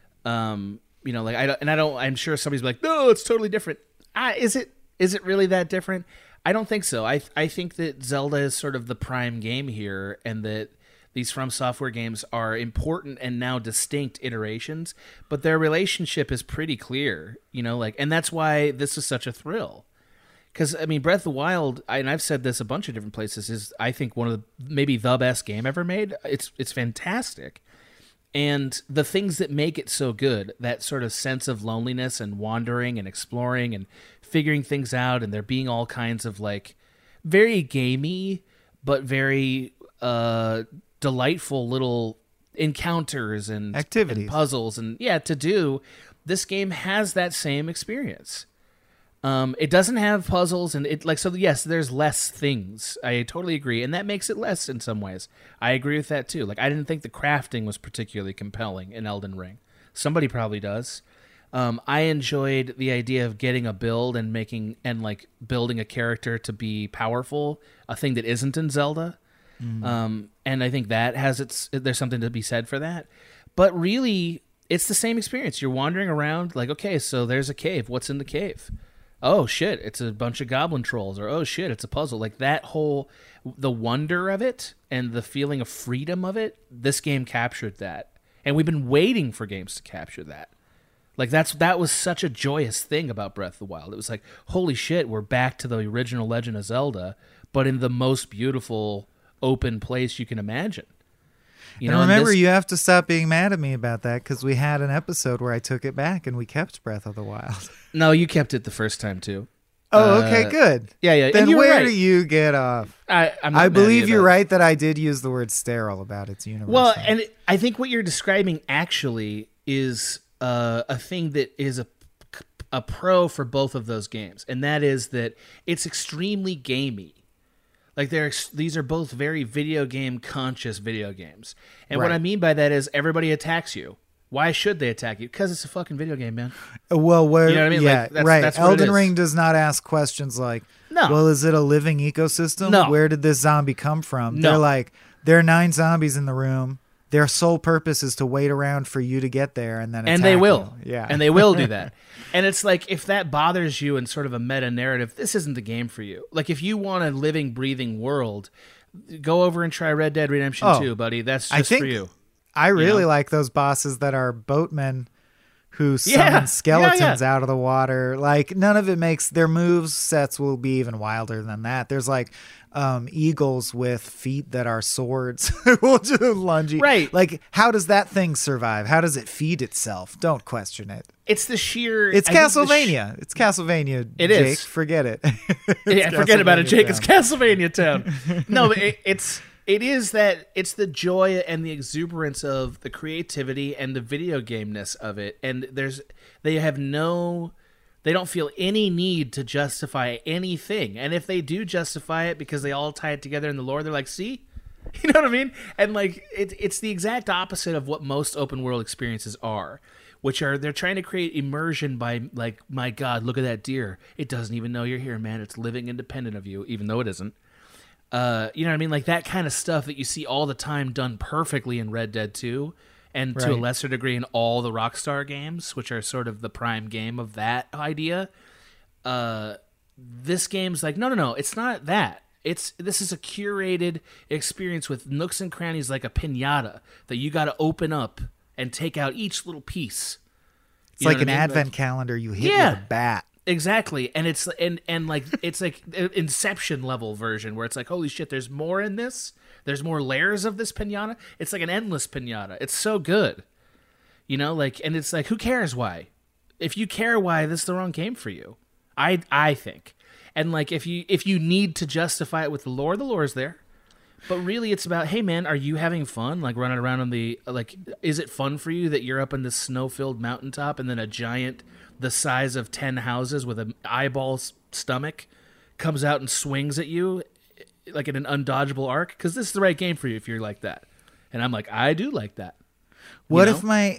I'm sure somebody's like, no, it's totally different. Is it really that different? I don't think so. I think that Zelda is sort of the prime game here, and that These From Software games are important and now distinct iterations, but their relationship is pretty clear, and that's why this is such a thrill. Because, I mean, Breath of the Wild, and I've said this a bunch of different places, is, I think, one of maybe the best game ever made. It's fantastic. And the things that make it so good, that sort of sense of loneliness and wandering and exploring and figuring things out, and there being all kinds of, very gamey, but very delightful little encounters and activities and puzzles and to do. This game has that same experience. It doesn't have puzzles and yes, there's less things. I totally agree, and that makes it less in some ways. I agree with that too. I didn't think the crafting was particularly compelling in Elden Ring. Somebody probably does. I enjoyed the idea of getting a build and building a character to be powerful, a thing that isn't in Zelda. And I think that there's something to be said for that. But really, it's the same experience. You're wandering around okay, so there's a cave. What's in the cave? Oh, shit, it's a bunch of goblin trolls. Or, oh, shit, it's a puzzle. The wonder of it and the feeling of freedom of it, this game captured that. And we've been waiting for games to capture that. That was such a joyous thing about Breath of the Wild. It was holy shit, we're back to the original Legend of Zelda, but in the most beautiful open place you can imagine. Remember, you have to stop being mad at me about that, because we had an episode where I took it back and we kept Breath of the Wild. No, you kept it the first time too. Oh, okay, good. Yeah. Then where right. do you get off? I believe you're right that I did use the word sterile about its universe. Well, and I think what you're describing actually is a thing that is a pro for both of those games, and that is that it's extremely gamey. These are both very video game conscious video games. And what I mean by that is everybody attacks you. Why should they attack you? Because it's a fucking video game, man. Well, you know what I mean? Yeah, right. That's Elden Ring does not ask questions like, well, is it a living ecosystem? No. Where did this zombie come from? No. They're there are 9 zombies in the room. Their sole purpose is to wait around for you to get there and then attack they will. you. Yeah. And they will do that. And it's if that bothers you in sort of a meta narrative, this isn't the game for you. If you want a living, breathing world, go over and try Red Dead Redemption 2, buddy. That's just for you. I really like those bosses that are boatmen who summon skeletons out of the water. None of it makes their moves sets will be even wilder than that. There's eagles with feet that are swords. Will just lunge you. Right. How does that thing survive? How does it feed itself? Don't question it. It's the sheer... It's Castlevania. It's Castlevania, it Jake. Is. Forget it. Forget about it, Jake. It's Castlevania Town. No, but it is that it's the joy and the exuberance of the creativity and the video game-ness of it. And they don't feel any need to justify anything. And if they do justify it because they all tie it together in the lore, they're see? You know what I mean? And it's the exact opposite of what most open world experiences are, which are they're trying to create immersion by my God, look at that deer. It doesn't even know you're here, man. It's living independent of you, even though it isn't. You know what I mean? That kind of stuff that you see all the time done perfectly in Red Dead 2 and to a lesser degree in all the Rockstar games, which are sort of the prime game of that idea. This game's no, it's not that. This is a curated experience with nooks and crannies like a piñata that you got to open up and take out each little piece. It's like an advent calendar you hit with a bat. Exactly, and it's it's Inception level version where it's holy shit, there's more in this. There's more layers of this piñata. It's an endless piñata. It's so good, and it's who cares why? If you care why, this is the wrong game for you. I think, and if you need to justify it with the lore is there, but really it's about, hey man, are you having fun? Running around on the is it fun for you that you're up on this snow-filled mountaintop and then a giant the size of 10 houses with an eyeball stomach comes out and swings at you in an undodgeable arc? Because this is the right game for you if you're like that. And I'm I do like that. What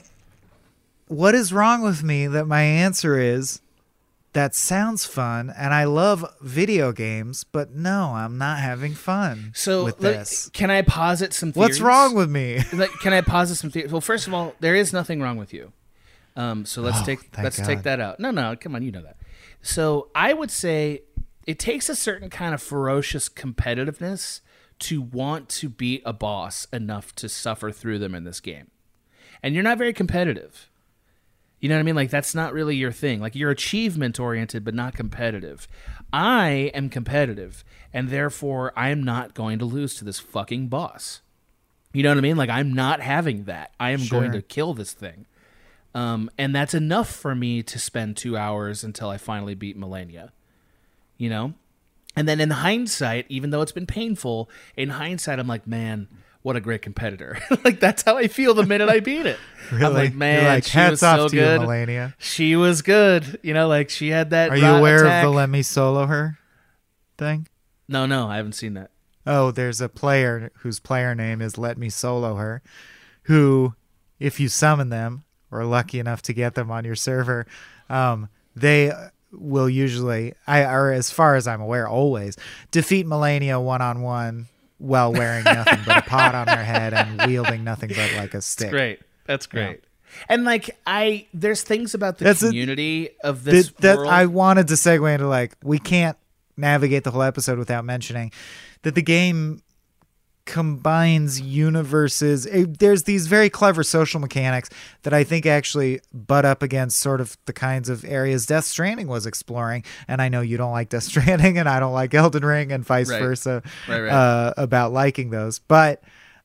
is wrong with me that my answer is, that sounds fun and I love video games, but no, I'm not having fun with this. Can I posit some theories? What's wrong with me? Can I posit some theories? Well, first of all, there is nothing wrong with you. So let's take that out. No, come on, you know that. So I would say it takes a certain kind of ferocious competitiveness to want to beat a boss enough to suffer through them in this game. And you're not very competitive. You know what I mean? Like, that's not really your thing. Like, you're achievement-oriented, but not competitive. I am competitive, and therefore I am not going to lose to this fucking boss. You know what I mean? Like, I'm not having that. I am going to kill this thing. And that's enough for me to spend 2 hours until I finally beat Malenia. You know? And then in hindsight, even though it's been painful, in hindsight, I'm like, man, what a great competitor. Like, that's how I feel the minute I beat it. Really? I'm like, man, You're like, she hats was off so to good. you, Malenia. She was good. You know, like, she had that Are you aware attack. of the Let Me Solo Her thing? No, I haven't seen that. Oh, there's a player whose player name is Let Me Solo Her, who, if you summon them, or lucky enough to get them on your server, they will usually, or as far as I'm aware, always defeat Malenia one-on-one while wearing nothing but a pot on their head and wielding nothing but like a stick. That's great. Yeah. And like, there's things about the community of this that world. I wanted to segue into, like, we can't navigate the whole episode without mentioning that the game combines universes. There's these very clever social mechanics that I think actually butt up against sort of the kinds of areas Death Stranding was exploring. And I know you don't like Death Stranding and I don't like Elden Ring and vice versa about liking those. But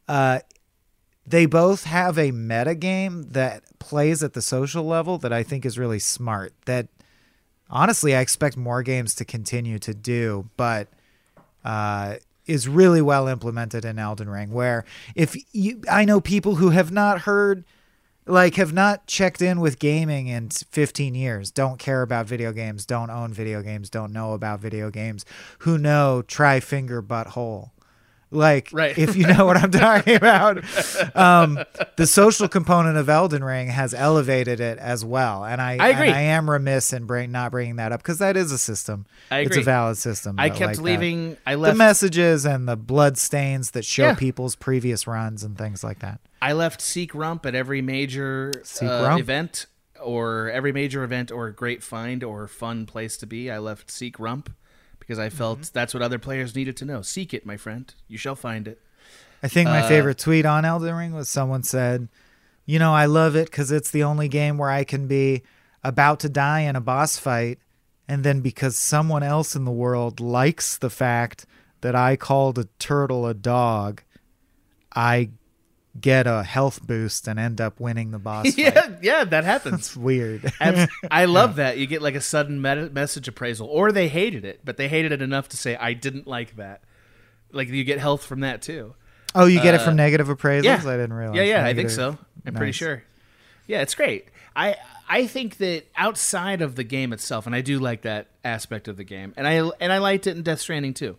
they both have a meta game that plays at the social level that I think is really smart. That honestly, I expect more games to continue to do, but is really well implemented in Elden Ring, where I know people who have not heard, like, have not checked in with gaming in 15 years, don't care about video games, don't own video games, don't know about video games, who know try finger butthole. Like, if you know what I'm talking about. The social component of Elden Ring has elevated it as well. And I agree. And I am remiss in not bringing that up because that is a system. I agree. It's a valid system. I kept leaving. I the left messages and the blood stains that show people's previous runs and things like that. I left Seek Rump at every major event or great find or fun place to be. I left Seek Rump. Because I felt that's what other players needed to know. Seek it, my friend. You shall find it. I think my favorite tweet on Elden Ring was someone said, you know, I love it because it's the only game where I can be about to die in a boss fight. And then because someone else in the world likes the fact that I called a turtle a dog, I get a health boost and end up winning the boss fight. Yeah, that happens. It's weird. I love that. You get like a sudden message appraisal. Or they hated it, but they hated it enough to say, I didn't like that. Like, you get health from that, too. Oh, you get it from negative appraisals? Yeah. I didn't realize. Yeah, I think so. I'm pretty sure. Yeah, it's great. I think that outside of the game itself, and I do like that aspect of the game, and I liked it in Death Stranding, too.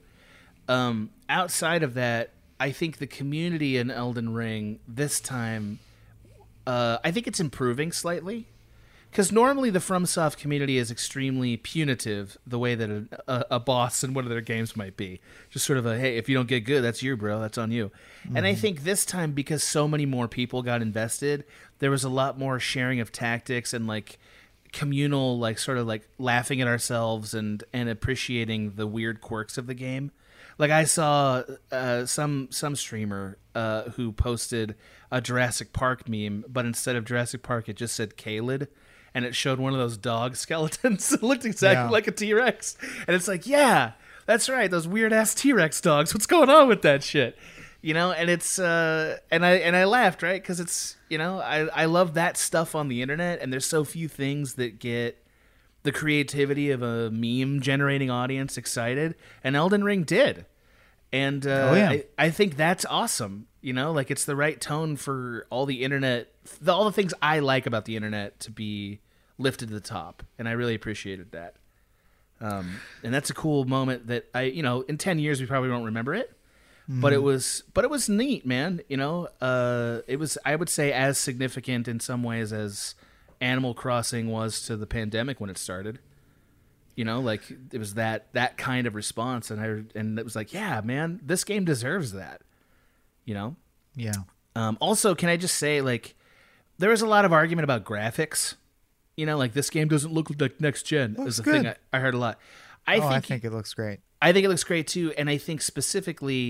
Outside of that, I think the community in Elden Ring this time, I think it's improving slightly. Because normally the FromSoft community is extremely punitive, the way that a boss in one of their games might be. Just sort of hey, if you don't get good, that's you, bro. That's on you. Mm-hmm. And I think this time, because so many more people got invested, there was a lot more sharing of tactics and like communal, like sort of like laughing at ourselves and appreciating the weird quirks of the game. Like, I saw some streamer who posted a Jurassic Park meme, but instead of Jurassic Park, it just said Kalid, and it showed one of those dog skeletons. It looked exactly like a T-Rex. And it's like, yeah, that's right, those weird-ass T-Rex dogs. What's going on with that shit? You know, and it's and I laughed, right? Because it's, you know, I love that stuff on the internet, and there's so few things that get the creativity of a meme-generating audience excited, and Elden Ring did. And I think that's awesome. You know, like, it's the right tone for all the internet, all the things I like about the internet to be lifted to the top, and I really appreciated that. And that's a cool moment that in 10 years we probably won't remember it, but it was neat, man. You know, it was, I would say, as significant in some ways as Animal Crossing was to the pandemic when it started. You know, like, it was that kind of response, and it was like, yeah, man, this game deserves that. You know? Yeah. Also, can I just say, like, there was a lot of argument about graphics. You know, like, this game doesn't look like next gen. Is the thing I heard a lot. I think it looks great. I think it looks great too, and I think specifically,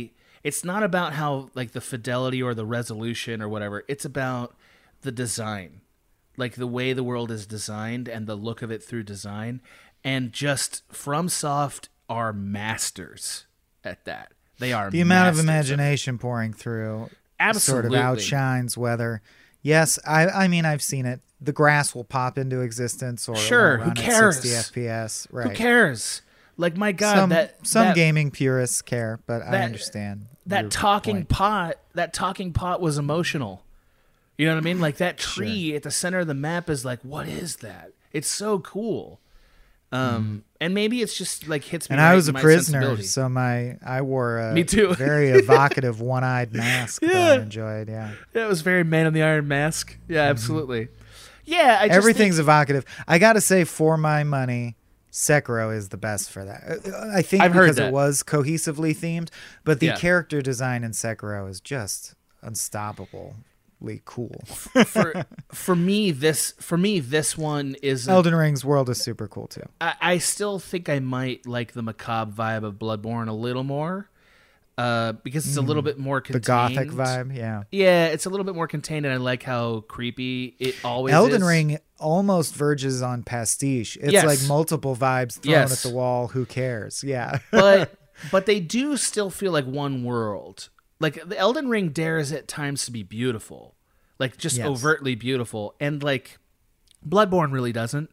It's not about how like the fidelity or the resolution or whatever. It's about the design, like the way the world is designed and the look of it through design. And just FromSoft are masters at that. They are the amount of imagination pouring through absolutely sort of outshines whether. Yes, I mean I've seen it. The grass will pop into existence, or sure, who cares? 60 FPS, right? Who cares? Like my God, some gaming purists care, but I understand that talking pot. That talking pot was emotional. You know what I mean? Like that tree at the center of the map is like, what is that? It's so cool. And maybe it's just like hits me. And right I was in a my prisoner, so I wore a me too. very evocative one-eyed mask that I enjoyed. Yeah, it was very Man in the Iron Mask. Yeah, absolutely. Yeah, everything's evocative. I got to say, for my money, Sekiro is the best for that. I think because it was cohesively themed, but the character design in Sekiro is just unstoppably cool. for me, this one is Elden Ring's world is super cool too. I still think I might like the macabre vibe of Bloodborne a little more. Because it's a little bit more contained. The gothic vibe, yeah. Yeah, it's a little bit more contained, and I like how creepy it always is. Elden Ring almost verges on pastiche. It's like multiple vibes thrown at the wall. Who cares? Yeah. but they do still feel like one world. Like, the Elden Ring dares at times to be beautiful. Like, just overtly beautiful. And, like, Bloodborne really doesn't.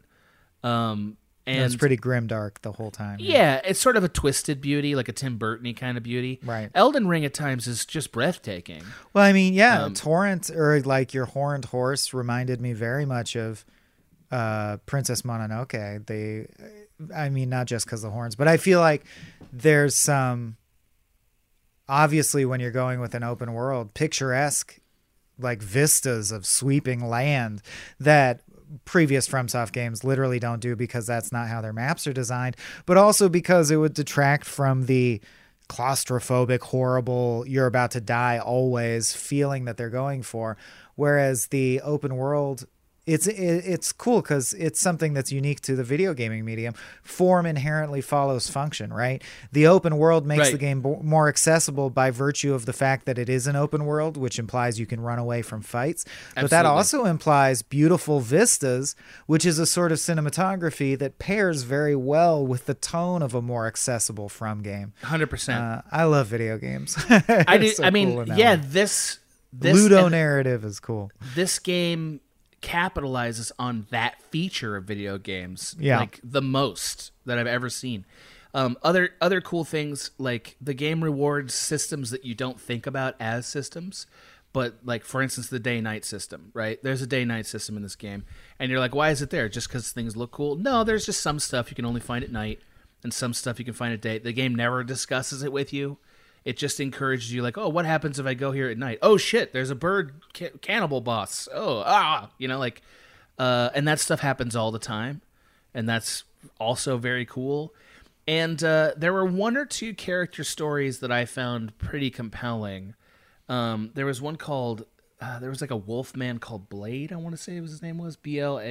And it's pretty grimdark the whole time. Yeah, it's sort of a twisted beauty, like a Tim Burton-y kind of beauty. Right. Elden Ring at times is just breathtaking. Well, I mean, Torrent, or like your horned horse, reminded me very much of Princess Mononoke. I mean, not just because of the horns, but I feel like there's some, obviously when you're going with an open world, picturesque, like vistas of sweeping land that previous FromSoft games literally don't do, because that's not how their maps are designed, but also because it would detract from the claustrophobic, horrible, you're about to die always feeling that they're going for. Whereas the open world, it's cool because it's something that's unique to the video gaming medium. Form inherently follows function, right? The open world makes the game more accessible by virtue of the fact that it is an open world, which implies you can run away from fights. Absolutely. But that also implies beautiful vistas, which is a sort of cinematography that pairs very well with the tone of a more accessible From game. 100%. I love video games. I do. So I mean, yeah, this Ludo narrative is cool. This game capitalizes on that feature of video games, like the most that I've ever seen. Other cool things, like the game rewards systems that you don't think about as systems, but like, for instance, the day-night system, right? There's a day-night system in this game, and you're like, why is it there? Just because things look cool? No, there's just some stuff you can only find at night, and some stuff you can find at day. The game never discusses it with you. It just encourages you, like, oh, what happens if I go here at night? Oh, shit, there's a bird cannibal boss. Oh, you know, like, and that stuff happens all the time, and that's also very cool. And there were one or two character stories that I found pretty compelling. There was one called, there was like a wolf man called Blade, I want to say his name was,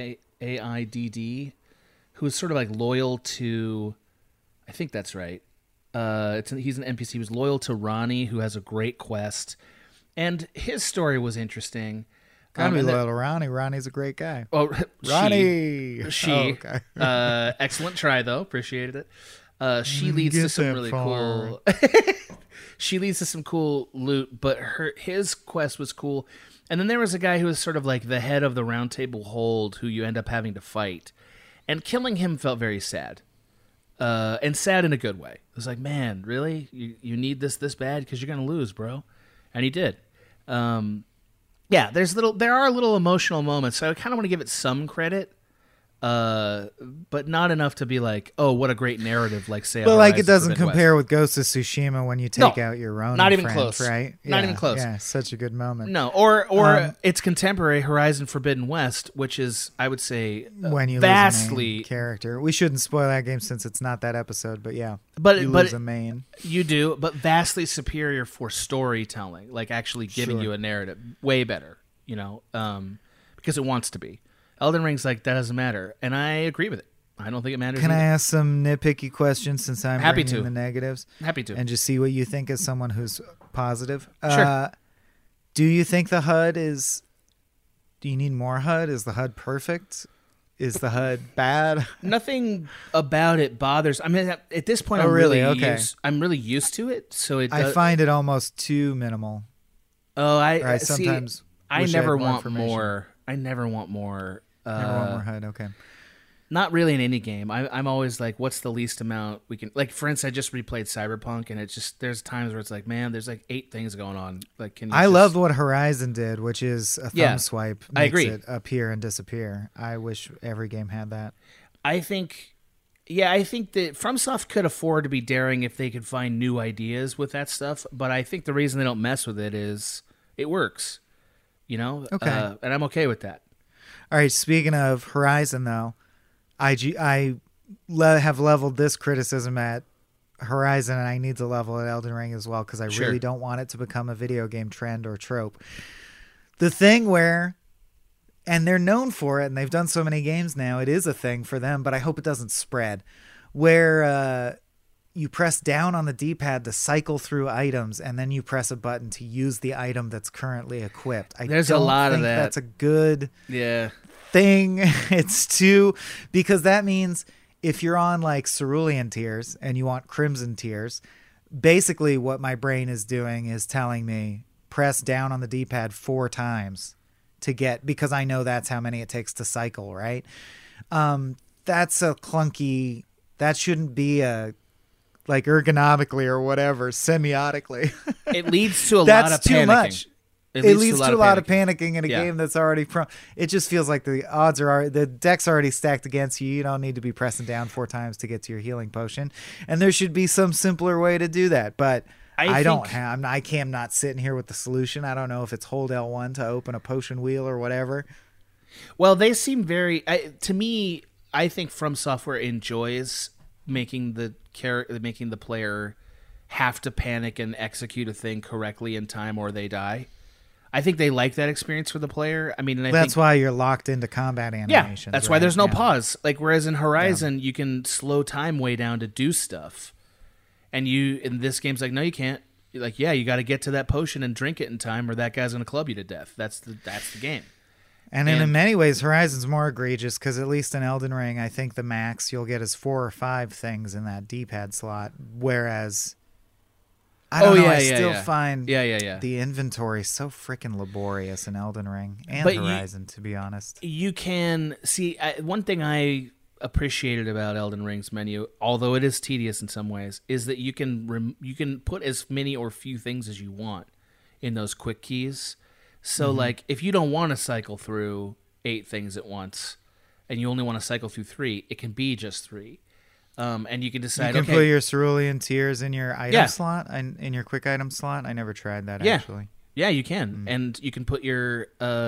Blaidd, who was sort of like loyal to, I think that's right. He's an NPC. He was loyal to Ronnie, who has a great quest, and his story was interesting. Gotta be loyal to Ronnie. Ronnie's a great guy. Oh, Ronnie. She. Oh, okay. Excellent try, though. Appreciated it. She leads to some really cool. She leads to some cool loot, but his quest was cool. And then there was a guy who was sort of like the head of the Round Table Hold, who you end up having to fight, and killing him felt very sad. And sad in a good way. It was like, man, really? You need this bad? Because you're going to lose, bro. And he did. Yeah, there are little emotional moments, so I kind of want to give it some credit, but not enough to be like, oh, what a great narrative, like, say, but like, it doesn't compare with Ghost of Tsushima when you take out your own not even friend, close, right? Not even close. Yeah, such a good moment. No, or its contemporary Horizon Forbidden West, which is, I would say, when you vastly lose a main character. We shouldn't spoil that game since it's not that episode, but yeah, you lose a main. You do, but vastly superior for storytelling, like actually giving you a narrative, way better. You know, because it wants to be. Elden Ring's like, that doesn't matter, and I agree with it. I don't think it matters. Can I ask some nitpicky questions since I'm happy bringing to the negatives? Happy to. And just see what you think as someone who's positive. Sure. Do you think the HUD is... Do you need more HUD? Is the HUD perfect? Is the HUD bad? Nothing about it bothers. I mean, at this point, Oh, I'm really? really Okay. I'm really used to it. So I find it almost too minimal. Oh, I sometimes I wish I never had more want information. more. I never want more. Never want more HUD. Okay. Not really in any game. I'm always like, what's the least amount we can... Like, for instance, I just replayed Cyberpunk, and it's just... There's times where it's like, man, there's like 8 things going on. Like, can you I just... loved what Horizon did, which is a thumb swipe makes I agree. it appear and disappear. I wish every game had that. I think that FromSoft could afford to be daring if they could find new ideas with that stuff, but I think the reason they don't mess with it is it works, you know? Okay. And I'm okay with that. All right, speaking of Horizon, though, I have leveled this criticism at Horizon, and I need to level at Elden Ring as well, because I Sure. really don't want it to become a video game trend or trope. The thing where, and they're known for it, and they've done so many games now, it is a thing for them, but I hope it doesn't spread, where you press down on the D-pad to cycle through items, and then you press a button to use the item that's currently equipped. There's a lot of that. That's a good thing. It's too, because that means if you're on like Cerulean tiers and you want Crimson tiers, basically what my brain is doing is telling me press down on the D-pad 4 times to get, because I know that's how many it takes to cycle, right? That's a clunky, that shouldn't be a, like ergonomically or whatever, semiotically. It leads to a lot That's of too panicking. much. It leads to a lot of panicking in a Yeah. game that's already it just feels like the odds are the deck's already stacked against you. You don't need to be pressing down 4 times to get to your healing potion, and there should be some simpler way to do that. But I am not sitting here with the solution. I don't know if it's hold L1 to open a potion wheel or whatever. Well, they seem very... to me, I think From Software enjoys making the player have to panic and execute a thing correctly in time or they die. I think they like that experience for the player. I mean, and That's why you're locked into combat animations. Yeah, that's why right? there's no Yeah. pause. Like, whereas in Horizon, you can slow time way down to do stuff. And in this game's like, no, you can't. You're like, yeah, you got to get to that potion and drink it in time or that guy's going to club you to death. That's the game. And in many ways, Horizon's more egregious because at least in Elden Ring, I think the max you'll get is 4 or 5 things in that D-pad slot, whereas I don't know, I still find the inventory so freaking laborious in Elden Ring and Horizon, to be honest. You can see one thing I appreciated about Elden Ring's menu, although it is tedious in some ways, is that you can put as many or few things as you want in those quick keys. So, like, if you don't want to cycle through 8 things at once, and you only want to cycle through 3, it can be just 3. And you can decide, You can put your Cerulean Tears in your item slot, in your quick item slot. I never tried that, actually. Yeah, you can. And you can put your,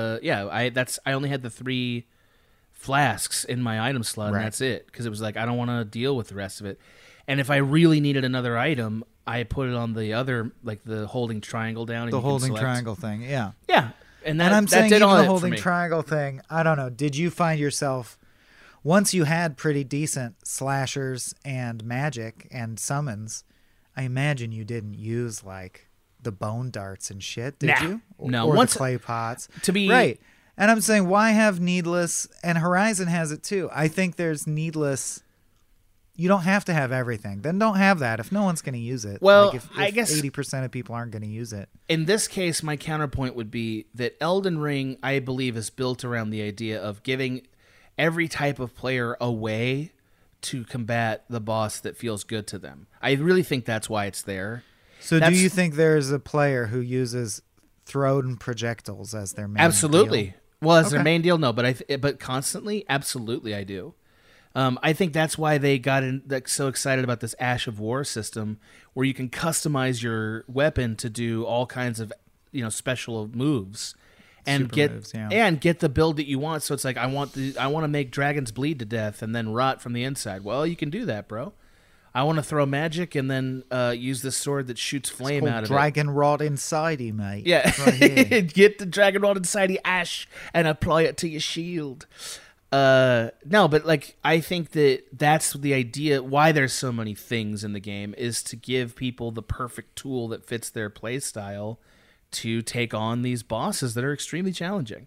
I only had the 3 flasks in my item slot, and that's it. Because it was like, I don't want to deal with the rest of it. And if I really needed another item, I put it on the other, like the holding triangle down. And The you can holding select. triangle thing, yeah. Yeah. And I'm that saying did even all the it for holding me. triangle thing, I don't know. Did you find yourself, once you had pretty decent slashers and magic and summons, I imagine you didn't use like the bone darts and shit, did you? No. Or Once the clay pots. to be right. And I'm saying, why have needless, and Horizon has it too. I think there's needless. You don't have to have everything. Then don't have that if no one's going to use it. Well, like if I guess 80% of people aren't going to use it. In this case, my counterpoint would be that Elden Ring, I believe, is built around the idea of giving every type of player a way to combat the boss that feels good to them. I really think that's why it's there. So do you think there's a player who uses thrown projectiles as their main Absolutely. deal? Well, as their main deal, no, but constantly, absolutely, I do. I think that's why they got so excited about this Ash of War system, where you can customize your weapon to do all kinds of, special moves, and get the build that you want. So it's like I want to make dragons bleed to death and then rot from the inside. Well, you can do that, bro. I want to throw magic and then use this sword that shoots flame out of dragon rod inside you, mate. Yeah, right here. Get the dragon rod inside your Ash and apply it to your shield. No, but like I think that's the idea. Why there's so many things in the game is to give people the perfect tool that fits their play style to take on these bosses that are extremely challenging.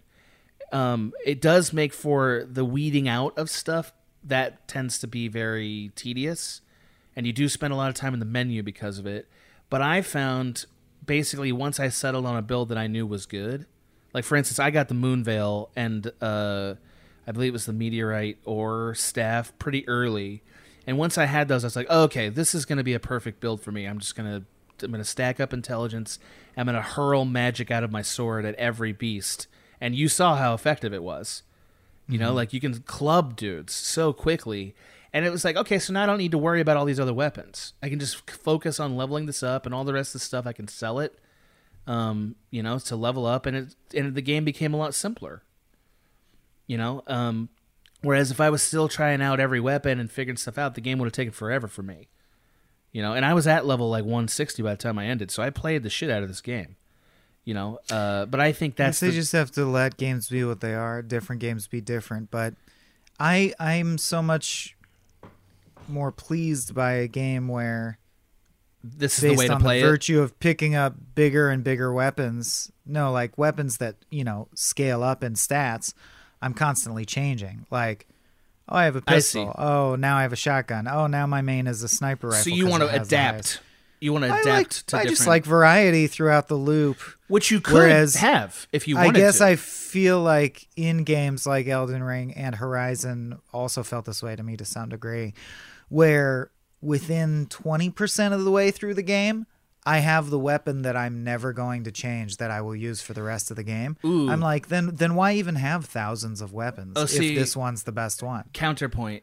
It does make for the weeding out of stuff that tends to be very tedious, and you do spend a lot of time in the menu because of it. But I found basically once I settled on a build that I knew was good, like for instance, I got the Moonveil and I believe it was the Meteorite ore staff pretty early, and once I had those, I was like, oh, okay, this is going to be a perfect build for me. I'm going to stack up intelligence. I'm going to hurl magic out of my sword at every beast. And you saw how effective it was. You know, like you can club dudes so quickly. And it was like, okay, so now I don't need to worry about all these other weapons. I can just focus on leveling this up, and all the rest of the stuff I can sell it, you know, to level up. And the game became a lot simpler. You know, whereas if I was still trying out every weapon and figuring stuff out, the game would have taken forever for me. You know, and I was at level like 160 by the time I ended, so I played the shit out of this game. You know, but I think that's... They just have to let games be what they are. Different games be different. But I'm so much more pleased by a game where... This is the way to play it. Based on the virtue of picking up bigger and bigger weapons. No, like weapons that, you know, scale up in stats. I'm constantly changing. Like, oh, I have a pistol. Oh, now I have a shotgun. Oh, now my main is a sniper rifle. So you want to adapt. You want to adapt to different... I just like variety throughout the loop. Which you could have if you wanted to. I guess I feel like in games like Elden Ring and Horizon also felt this way to me to some degree, where within 20% of the way through the game, I have the weapon that I'm never going to change that I will use for the rest of the game. Ooh. I'm like, then why even have thousands of weapons if this one's the best one? Counterpoint.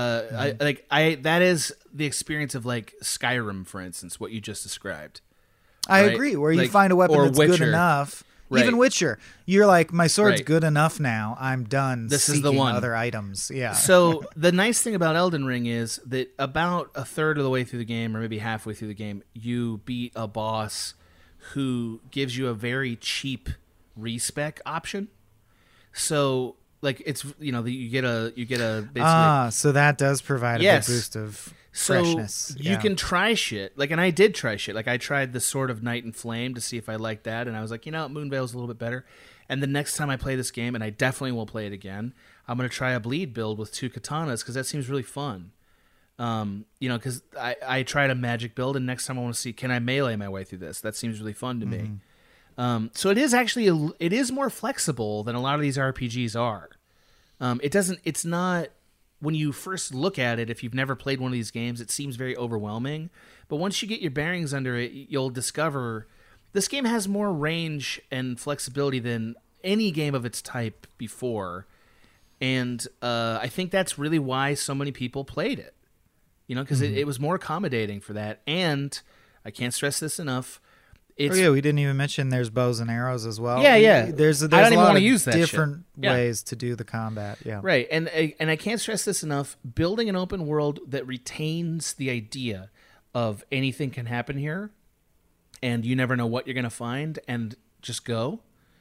That is the experience of like Skyrim, for instance, what you just described. I agree, where you find a weapon that's good enough. Right. Even Witcher, you're like, my sword's good enough now. I'm done. This seeking is the one. Other items. Yeah. So the nice thing about Elden Ring is that about a third of the way through the game, or maybe halfway through the game, you beat a boss who gives you a very cheap respec option. So like it's you get a basically so that does provide a big boost of freshness. So you can try shit. Like, and I did try shit. Like I tried the Sword of Night and Flame to see if I liked that, and I was like, Moonveil's a little bit better. And the next time I play this game, and I definitely will play it again, I'm going to try a bleed build with 2 katanas because that seems really fun. Because I tried a magic build, and next time I want to see, can I melee my way through this? That seems really fun to me. So it is actually it is more flexible than a lot of these RPGs are. It's not, when you first look at it, if you've never played one of these games, it seems very overwhelming. But once you get your bearings under it, you'll discover this game has more range and flexibility than any game of its type before. And I think that's really why so many people played it. Because it was more accommodating for that. And I can't stress this enough. We didn't even mention there's bows and arrows as well. Yeah. There's I don't a even lot want of to use that different shit. ways to do the combat. Yeah, right. And I can't stress this enough. Building an open world that retains the idea of anything can happen here, and you never know what you're going to find, and just go.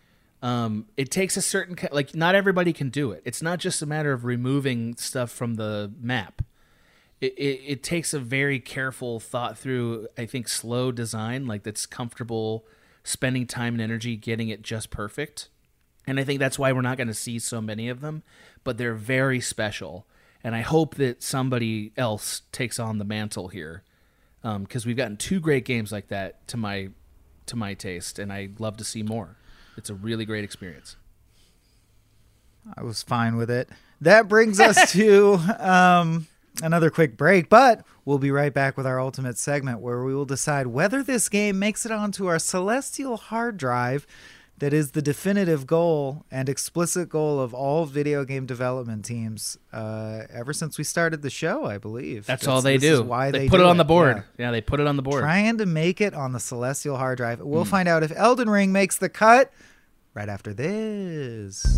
It takes a certain not everybody can do it. It's not just a matter of removing stuff from the map. It takes a very careful, thought through, I think, slow design, like that's comfortable spending time and energy getting it just perfect. And I think that's why we're not going to see so many of them, but they're very special. And I hope that somebody else takes on the mantle here, because we've gotten 2 great games like that to my taste, and I'd love to see more. It's a really great experience. I was fine with it. That brings us to another quick break, but we'll be right back with our ultimate segment where we will decide whether this game makes it onto our celestial hard drive that is the definitive goal and explicit goal of all video game development teams ever since we started the show, I believe. That's all they do. Why they put it on the board. Yeah, they put it on the board. Trying to make it on the celestial hard drive. We'll find out if Elden Ring makes the cut right after this.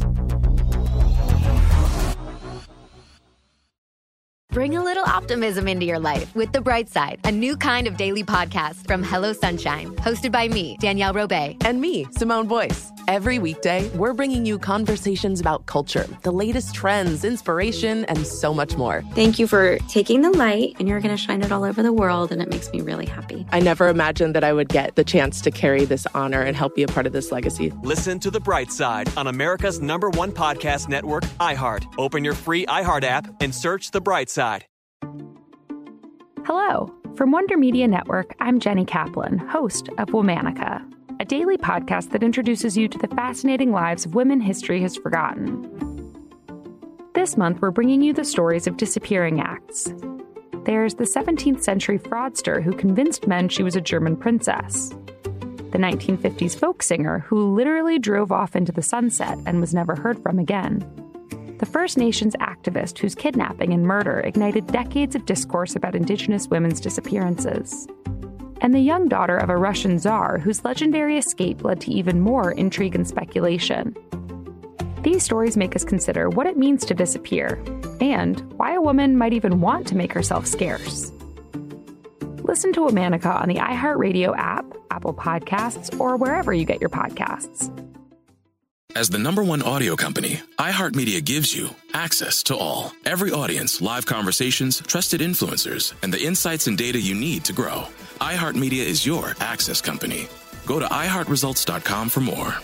Bring a little optimism into your life with The Bright Side, a new kind of daily podcast from Hello Sunshine, hosted by me, Danielle Robay. And me, Simone Boyce. Every weekday, we're bringing you conversations about culture, the latest trends, inspiration, and so much more. Thank you for taking the light, and you're going to shine it all over the world, and it makes me really happy. I never imagined that I would get the chance to carry this honor and help be a part of this legacy. Listen to The Bright Side on America's #1 podcast network, iHeart. Open your free iHeart app and search The Bright Side. Hello. From Wonder Media Network, I'm Jenny Kaplan, host of Womanica, a daily podcast that introduces you to the fascinating lives of women history has forgotten. This month, we're bringing you the stories of disappearing acts. There's the 17th century fraudster who convinced men she was a German princess. The 1950s folk singer who literally drove off into the sunset and was never heard from again. The First Nations activist whose kidnapping and murder ignited decades of discourse about Indigenous women's disappearances. And the young daughter of a Russian czar whose legendary escape led to even more intrigue and speculation. These stories make us consider what it means to disappear, and why a woman might even want to make herself scarce. Listen to Womanica on the iHeartRadio app, Apple Podcasts, or wherever you get your podcasts. As the #1 audio company, iHeartMedia gives you access to all. Every audience, live conversations, trusted influencers, and the insights and data you need to grow. iHeartMedia is your access company. Go to iHeartResults.com for more.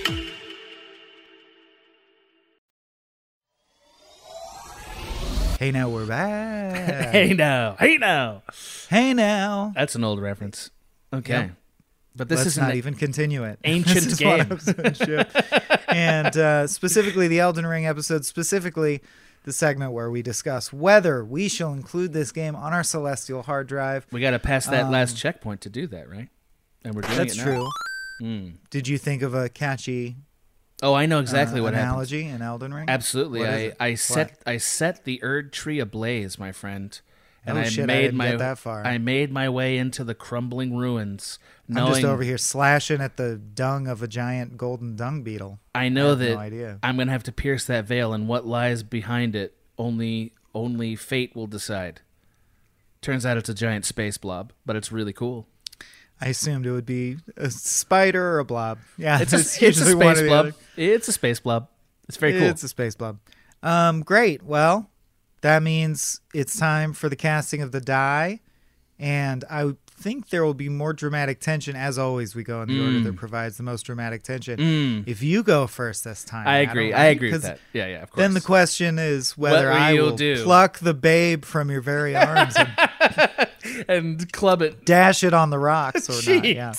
Hey, now we're back. Hey now. Hey now. That's an old reference. Okay. Yep. But this Let's isn't not even continue it. Ancient This is game. one episode. And specifically the Elden Ring episode, specifically the segment where we discuss whether we shall include this game on our Celestial hard drive. We got to pass that last checkpoint to do that, right? And we're doing That's it now. true. Mm. Did you think of a catchy Oh, I know exactly what analogy happens. in Elden Ring? Absolutely. What is it? I set the Erd Tree ablaze, my friend. And Oh, I shit, I made didn't my get that far. I made my way into the crumbling ruins. I'm just over here slashing at the dung of a giant golden dung beetle. I know have that no idea. I'm going to have to pierce that veil, and what lies behind it, only fate will decide. Turns out it's a giant space blob, but it's really cool. I assumed it would be a spider or a blob. Yeah, It's a usually one or space the blob. other. It's a space blob. It's very cool. It's a space blob. Great. Well, that means it's time for the casting of the die, and I think there will be more dramatic tension. As always, we go in the order that provides the most dramatic tension. If you go first this time, I Adam, agree. right? I agree with that. Yeah, of course. Then the question is whether What I you'll will do. pluck the babe from your very arms and club it, dash it on the rocks, or not. Yeah,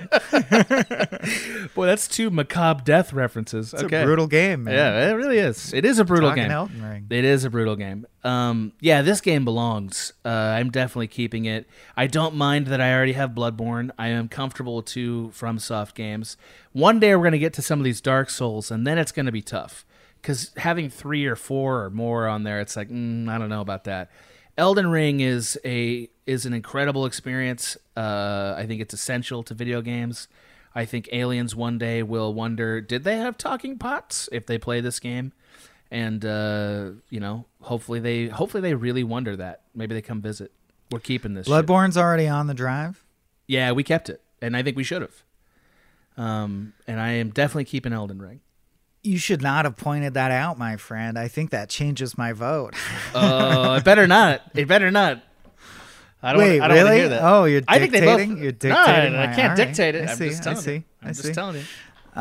boy, that's two macabre death references. it's okay. a brutal game, man. Yeah, it really is. It is a brutal Talking game. Elden Ring. It is a brutal game. Yeah, this game belongs. I'm definitely keeping it. I don't mind that I already have Bloodborne. I am comfortable with 2 FromSoft games. One day we're going to get to some of these Dark Souls, and then it's going to be tough. Because having 3 or 4 or more on there, it's like, I don't know about that. Elden Ring is an incredible experience. I think it's essential to video games. I think aliens one day will wonder, did they have talking pots if they play this game? And hopefully they really wonder that. Maybe they come visit. We're keeping this. Bloodborne's already on the drive. Yeah, we kept it, and I think we should have. And I am definitely keeping Elden Ring. You should not have pointed that out, my friend. I think that changes my vote. It better not. It better not. I don't Wait, want to really? hear that. Oh, you're I think they dictating? both, You're dictating No, I my- can't all right. dictate it. I I'm see, just telling I see, you. I'm just telling you.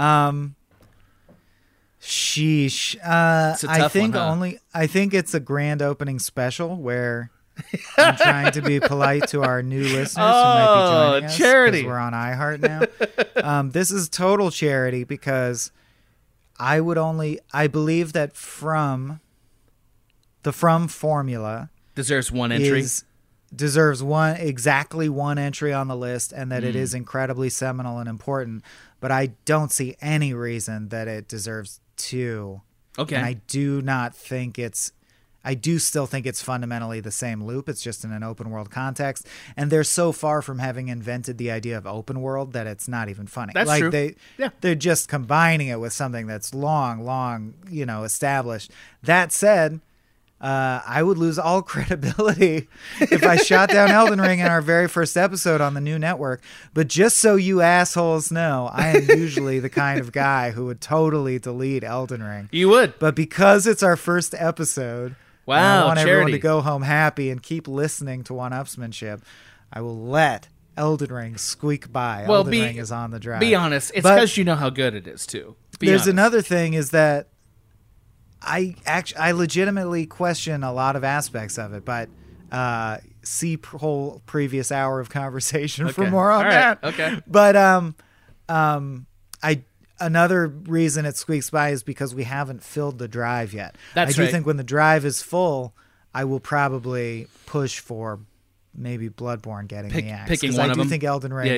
Sheesh. It's a I tough think one, huh? I think it's a grand opening special where I'm trying to be polite to our new listeners who might be joining us. 'Cause charity. We're on iHeart now. This is total charity because I believe that the From formula Deserves one entry. Deserves exactly one entry on the list, and that it is incredibly seminal and important. But I don't see any reason that it deserves 2. Okay. And I do still think it's fundamentally the same loop. It's just in an open world context. And they're so far from having invented the idea of open world that it's not even funny. That's like true. They're just combining it with something that's long, established. That said, I would lose all credibility if I shot down Elden Ring in our very first episode on the new network. But just so you assholes know, I am usually the kind of guy who would totally delete Elden Ring. You would. But because it's our first episode, wow, I want charity. everyone to go home happy and keep listening to One-Upsmanship, I will let Elden Ring squeak by. Well, Elden Ring is on the drive. Be honest. It's because you know how good it is, too. There's another thing is that I legitimately question a lot of aspects of it, but see whole previous hour of conversation for more on that. Okay. But another reason it squeaks by is because we haven't filled the drive yet. That's I do think when the drive is full, I will probably push for maybe Bloodborne getting the axe. Picking one I of do them. think Elden Ring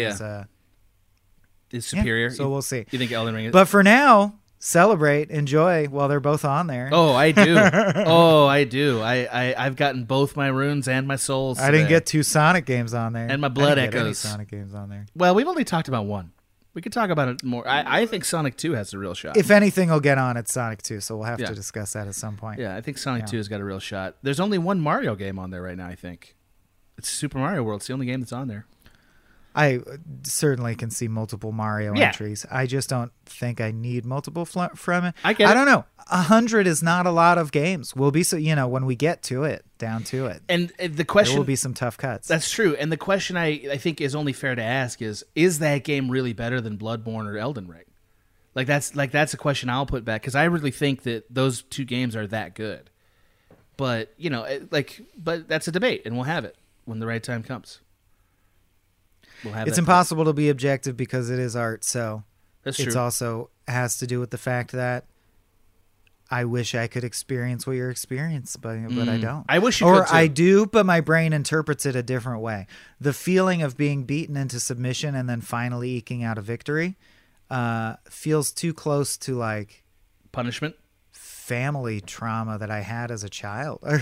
is superior. Yeah, so we'll see. You think Elden Ring is? But for now, celebrate, enjoy while they're both on there. Oh, I do. I do. I've gotten both my runes and my souls. I didn't get 2 Sonic games on there. And my Blood I didn't get any Echoes. Sonic games on there. Well, we've only talked about one. We could talk about it more. I think Sonic 2 has a real shot. If anything, I'll get on at Sonic 2, so we'll have to discuss that at some point. Yeah, I think Sonic 2 has got a real shot. There's only one Mario game on there right now, I think. It's Super Mario World. It's the only game that's on there. I certainly can see multiple Mario entries. I just don't think I need multiple from it. I get it. don't know. 100 is not a lot of games. We'll be when we get to it, down to it. And the question, there will be some tough cuts. That's true. And the question I think is only fair to ask is that game really better than Bloodborne or Elden Ring? That's a question I'll put back, because I really think that those 2 games are that good. But but that's a debate, and we'll have it when the right time comes. It's impossible to be objective because it is art, so that's true. It's also has to do with the fact that I wish I could experience what you're experiencing, but I don't. I wish you could, too. I do, but my brain interprets it a different way. The feeling of being beaten into submission and then finally eking out a victory feels too close to punishment, family trauma that I had as a child. Or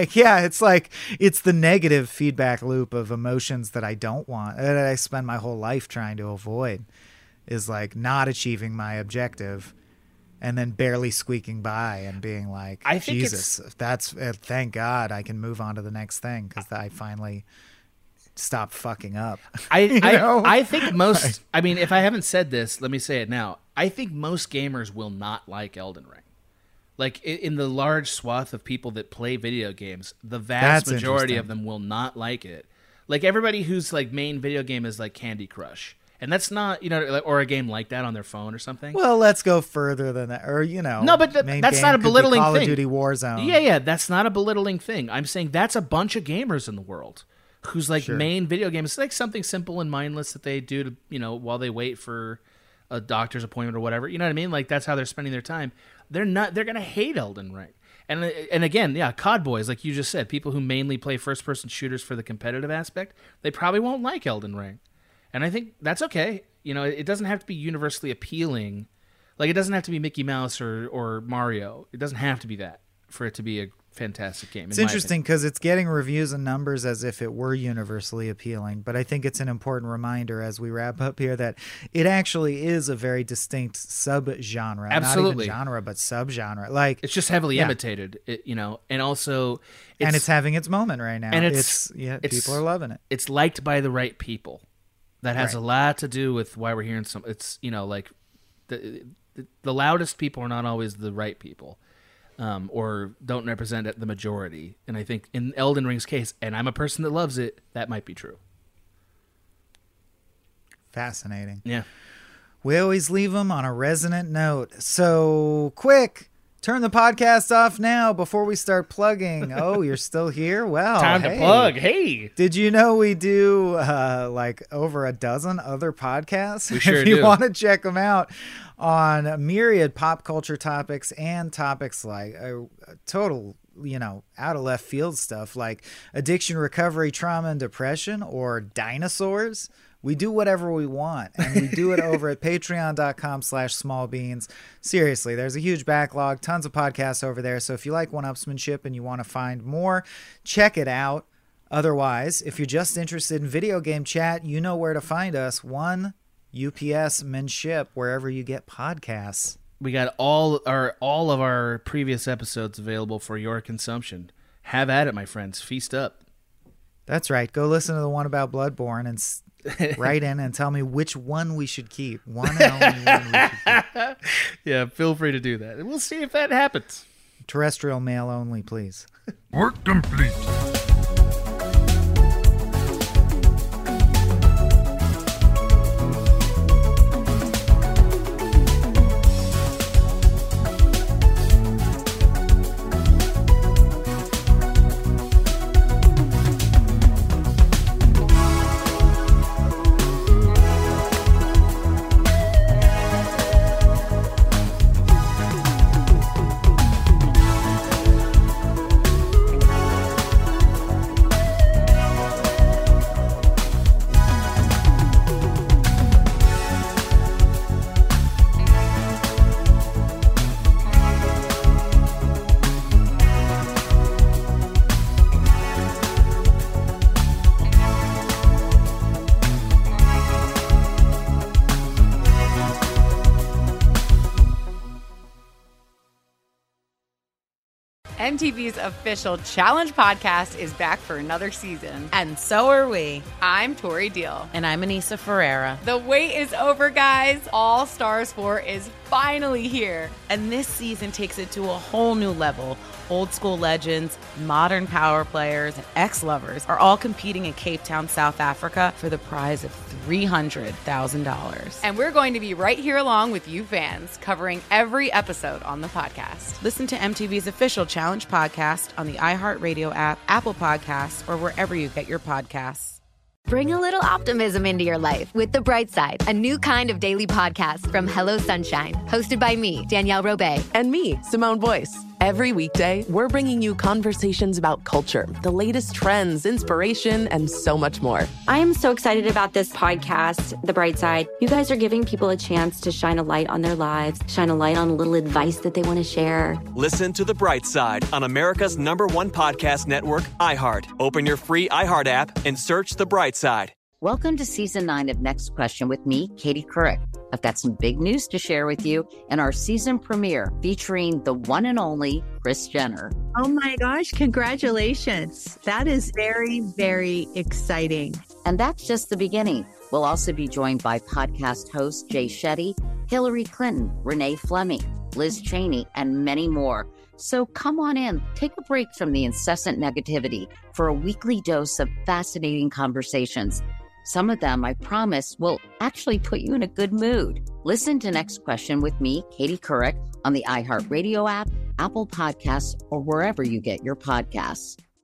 it's the negative feedback loop of emotions that I don't want, that I spend my whole life trying to avoid, is not achieving my objective and then barely squeaking by and being like, Jesus, that's thank God I can move on to the next thing because I finally stop fucking up. I think most, if I haven't said this, let me say it now. I think most gamers will not like Elden Ring. In the large swath of people that play video games, the vast majority of them will not like it. Everybody whose main video game is Candy Crush. And that's not, or a game like that on their phone or something. Well, let's go further than that. Or, no, but that's not a belittling Call thing. Call of Duty Warzone. Yeah, that's not a belittling thing. I'm saying that's a bunch of gamers in the world whose main video game is something simple and mindless that they do to, while they wait for a doctor's appointment or whatever. You know what I mean? That's how they're spending their time. They're going to hate Elden Ring. And again, COD boys, like you just said, people who mainly play first-person shooters for the competitive aspect, they probably won't like Elden Ring. And I think that's okay. It doesn't have to be universally appealing. It doesn't have to be Mickey Mouse or Mario. It doesn't have to be that for it to be a fantastic game. It's interesting because it's getting reviews and numbers as if it were universally appealing. But I think it's an important reminder as we wrap up here that it actually is a very distinct subgenre. Absolutely. Not even genre, but subgenre. It's just heavily imitated, and also... it's having its moment right now. And people are loving it. It's liked by the right people. That has a lot to do with why we're hearing some... It's, the loudest people are not always the right people. Or don't represent the majority. And I think in Elden Ring's case, and I'm a person that loves it, that might be true. Fascinating. Yeah. We always leave them on a resonant note. So, quick, turn the podcast off now before we start plugging. Oh, you're still here? Well, time to plug. Hey. Did you know we do over a dozen other podcasts? We sure do. If you do. want to check them out on myriad pop culture topics and topics like total, out of left field stuff like addiction, recovery, trauma, and depression, or dinosaurs. We do whatever we want, and we do it over at patreon.com/smallbeans. Seriously, there's a huge backlog, tons of podcasts over there. So if you like One-Upsmanship and you want to find more, check it out. Otherwise, if you're just interested in video game chat, you know where to find us. One UPS Manship, wherever you get podcasts. We got all of our previous episodes available for your consumption. Have at it, my friends. Feast up. That's right. Go listen to the one about Bloodborne and write in and tell me which one we should keep. One and only one we should keep. Yeah, feel free to do that. And we'll see if that happens. Terrestrial mail only, please. Work complete. MTV's official Challenge podcast is back for another season. And so are we. I'm Tori Deal. And I'm Anissa Ferreira. The wait is over, guys. All Stars 4 is finally here. And this season takes it to a whole new level. Old school legends, modern power players, and ex-lovers are all competing in Cape Town, South Africa for the prize of $300,000. And we're going to be right here along with you fans, covering every episode on the podcast. Listen to MTV's official Challenge podcast on the iHeartRadio app, Apple Podcasts, or wherever you get your podcasts. Bring a little optimism into your life with The Bright Side, a new kind of daily podcast from Hello Sunshine, hosted by me, Danielle Robay. And me, Simone Boyce. Every weekday, we're bringing you conversations about culture, the latest trends, inspiration, and so much more. I am so excited about this podcast, The Bright Side. You guys are giving people a chance to shine a light on their lives, shine a light on a little advice that they want to share. Listen to The Bright Side on America's #1 podcast network, iHeart. Open your free iHeart app and search The Bright Side. Welcome to Season 9 of Next Question with me, Katie Couric. I've got some big news to share with you in our season premiere featuring the one and only Kris Jenner. Oh my gosh, congratulations. That is very, very exciting. And that's just the beginning. We'll also be joined by podcast host Jay Shetty, Hillary Clinton, Renee Fleming, Liz Cheney, and many more. So come on in, take a break from the incessant negativity for a weekly dose of fascinating conversations. Some of them, I promise, will actually put you in a good mood. Listen to Next Question with me, Katie Couric, on the iHeartRadio app, Apple Podcasts, or wherever you get your podcasts.